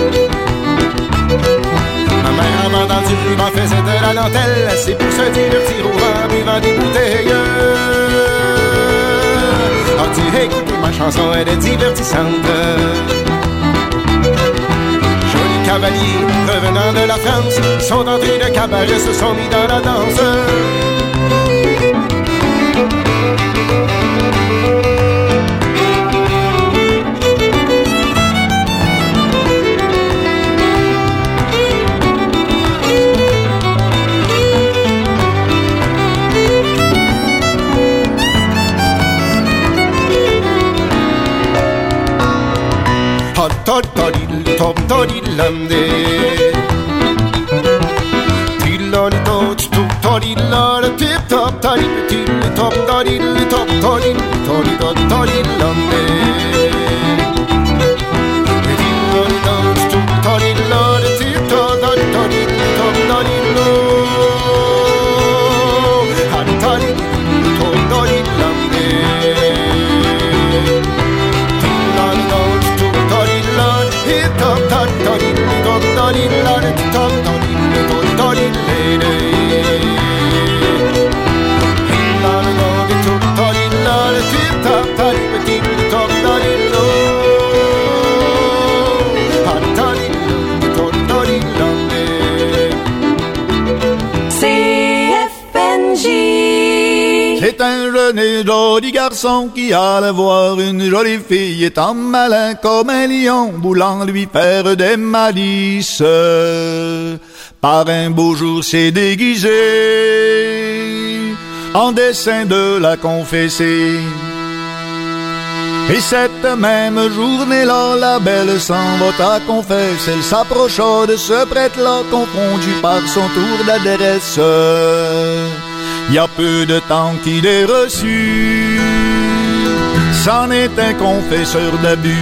Ma mère en vendant du ruban faisait de la dentelle. C'est pour se divertir au vent en buvant des bouteilles. As-tu écouté ma chanson, elle est divertissante. Jolis cavaliers revenant de la France, ils sont entrés de cabaret, se sont mis dans la danse. Tom Torilande Tilonito Torilala Tip Top Toril Top Toril Top Toril Toril Torilande Tilonito Torilala Tip Top Toril Top Toril Toril Torilande Top, top, top, top, top, top, top, C F N J. C'est un jeune et joli garçon qui allait voir une jolie fille, étant malin comme un lion, voulant lui faire des malices. Par un beau jour s'est déguisé en dessein de la confesser. Et cette même journée-là, la belle s'en va à confesse. Elle s'approcha de ce prêtre-là, confondu par son tour d'adresse. Il y a peu de temps qu'il est reçu, c'en est un confesseur d'abus.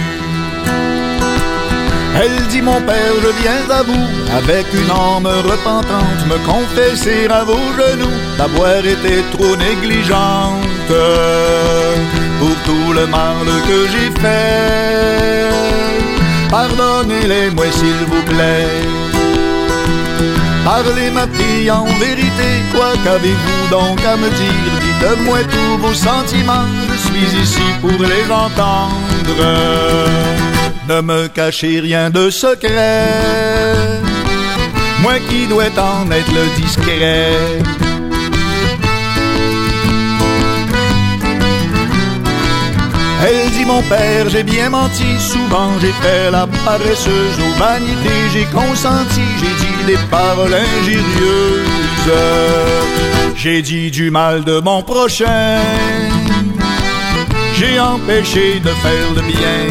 Elle dit, mon père, je viens à vous, avec une âme repentante, me confesser à vos genoux d'avoir été trop négligente pour tout le mal que j'ai fait. Pardonnez-les-moi s'il vous plaît. Parlez ma fille en vérité, quoi qu'avez-vous donc à me dire? Dites-moi tous vos sentiments, je suis ici pour les entendre. Ne me cachez rien de secret, moi qui dois en être le discret. Elle dit, mon père, j'ai bien menti. Souvent j'ai fait la paresseuse aux vanités. J'ai consenti, j'ai dit des paroles injurieuses. J'ai dit du mal de mon prochain. J'ai empêché de faire le bien.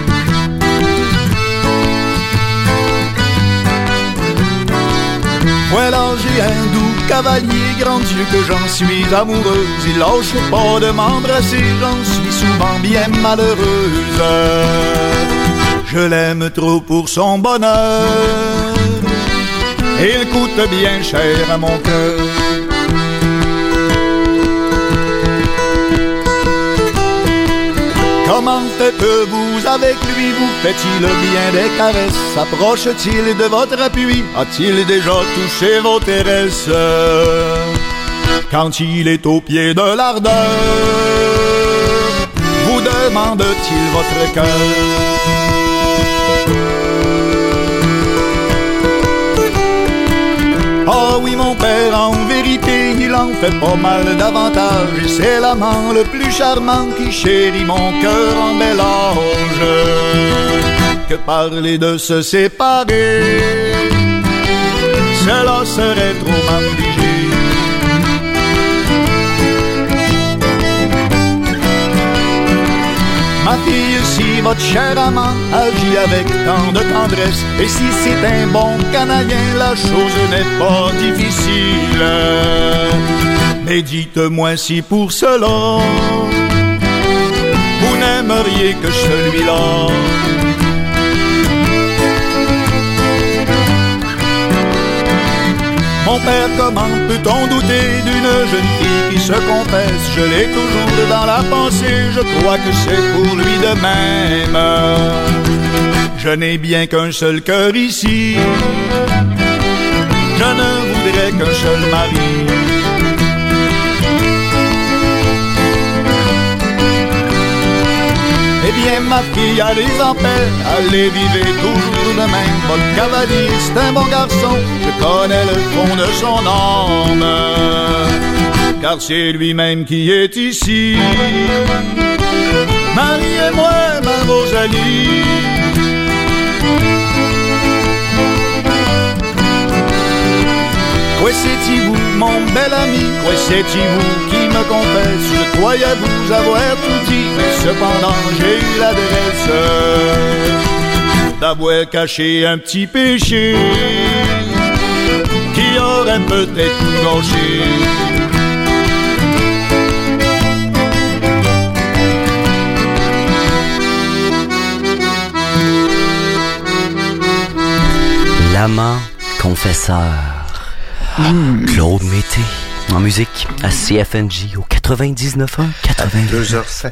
Voilà, j'ai un doux cavalier, grand Dieu que j'en suis amoureuse. Il lâche pas de m'embrasser, j'en suis souvent bien malheureuse. Je l'aime trop pour son bonheur, il coûte bien cher à mon cœur. Comment faites-vous avec lui? Vous fait-il bien des caresses? S'approche-t-il de votre appui? A-t-il déjà touché vos terresses? Quand il est au pied de l'ardeur, vous demande-t-il votre cœur? Ah oui, mon père, en vérité, il en fait pas mal davantage. Et c'est l'amant le plus charmant qui chérit mon cœur en bel ange. Que parler de se séparer, cela serait trop m'affliger. Ma fille, si votre cher amant agit avec tant de tendresse, et si c'est un bon Canadien, la chose n'est pas difficile. Mais dites-moi si pour cela vous n'aimeriez que celui-là. Mon père, comment peut-on douter d'une jeune fille qui se confesse? Je l'ai toujours dans la pensée, je crois que c'est pour lui de même. Je n'ai bien qu'un seul cœur ici, je ne voudrais qu'un seul mari. Eh bien, ma fille, allez en paix, allez vivre toujours de même. Votre cavalier, c'est un bon garçon, je connais le fond de son âme, car c'est lui-même qui est ici. Mariez-moi, ma Rosalie. Quoi c'est-il-vous, mon bel ami? Quoi c'est-il-vous qui me confesse? Je croyais vous avoir tout dit, mais cependant j'ai eu l'adresse d'avoir caché un petit péché qui aurait peut-être tout gâché. L'amant confesseur. Mmh. Claude Mété, en musique à C F N J au quatre-vingt-dix-neuf un quatre-vingt. deux heures sept.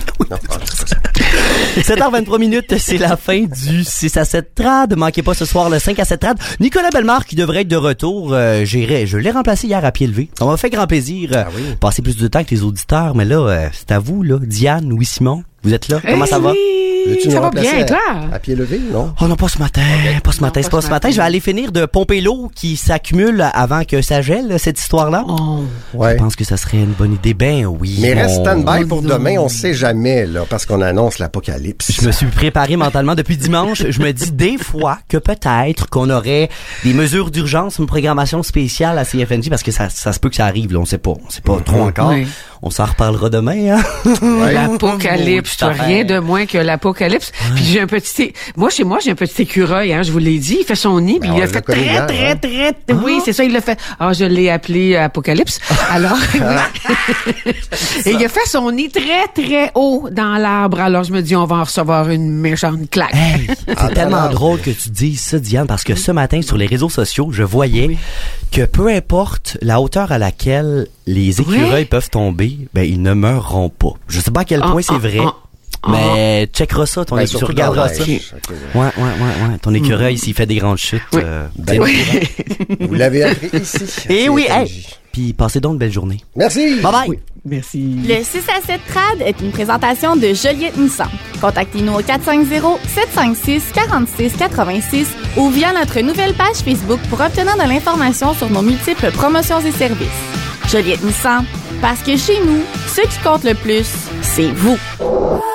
sept heures vingt-trois minutes, c'est la fin du six à sept trad. Manquez pas ce soir le cinq à sept trad. Nicolas Bellemare qui devrait être de retour. Euh, j'irai, je l'ai remplacé hier à pied levé. Ça m'a fait grand plaisir. Euh, ah oui. Passer plus de temps que les auditeurs. Mais là, euh, c'est à vous, là. Diane, Louis-Simon, vous êtes là? Hey, comment ça va? Oui. Ça va bien, toi? À, à pied levé, non? Oh non, pas ce matin. Okay. Pas ce matin, non, c'est pas, pas ce matin. matin. Je vais aller finir de pomper l'eau qui s'accumule avant que ça gèle, cette histoire-là. Oh. Ouais. Je pense que ça serait une bonne idée. Ben oui. Mais reste stand-by pour demain, on sait jamais, là, parce qu'on annonce l'apocalypse. Je me suis préparé mentalement depuis dimanche. Je me dis des fois que peut-être qu'on aurait des mesures d'urgence, une programmation spéciale à C F N J, parce que ça, ça se peut que ça arrive, là. On sait pas. On sait pas trop encore. Oui. On s'en reparlera demain, hein? Ouais. L'apocalypse. Tu as rien de moins que l'apocalypse. Ouais. Puis j'ai un petit, moi, chez moi, j'ai un petit écureuil, hein, je vous l'ai dit. Il fait son nid, puis ben il l'a fait très, hier, très, hein? très, très, ah. Oui, c'est ça, il l'a fait. Ah, je l'ai appelé Apocalypse. Alors, et il a fait son nid très, très haut dans l'arbre. Alors, je me dis, on va en recevoir une méchante claque. Hey, c'est ah, tellement drôle que tu dises ça, Diane, parce que ce matin, sur les réseaux sociaux, je voyais oui. que peu importe la hauteur à laquelle les écureuils oui. peuvent tomber, ben, ils ne meurront pas. Je sais pas à quel point ah, c'est vrai. Ah, ah. Mais checkeras ça, ton ben, écureuil, tu regarderas ça. Ouais, ouais, ouais, ouais. Ton écureuil, mmh. s'il fait des grandes chutes, oui. euh, ben, oui. Vous l'avez appris ici. Et oui, hey. Puis passez donc une belle journée. Merci. Bye bye. Oui. Merci. Le six à sept trad est une présentation de Joliette Nissan. Contactez-nous au quatre cinq zéro, sept cinq six, quatre six huit six ou via notre nouvelle page Facebook pour obtenir de l'information sur nos multiples promotions et services. Joliette Nissan, parce que chez nous, ce qui compte le plus, c'est vous.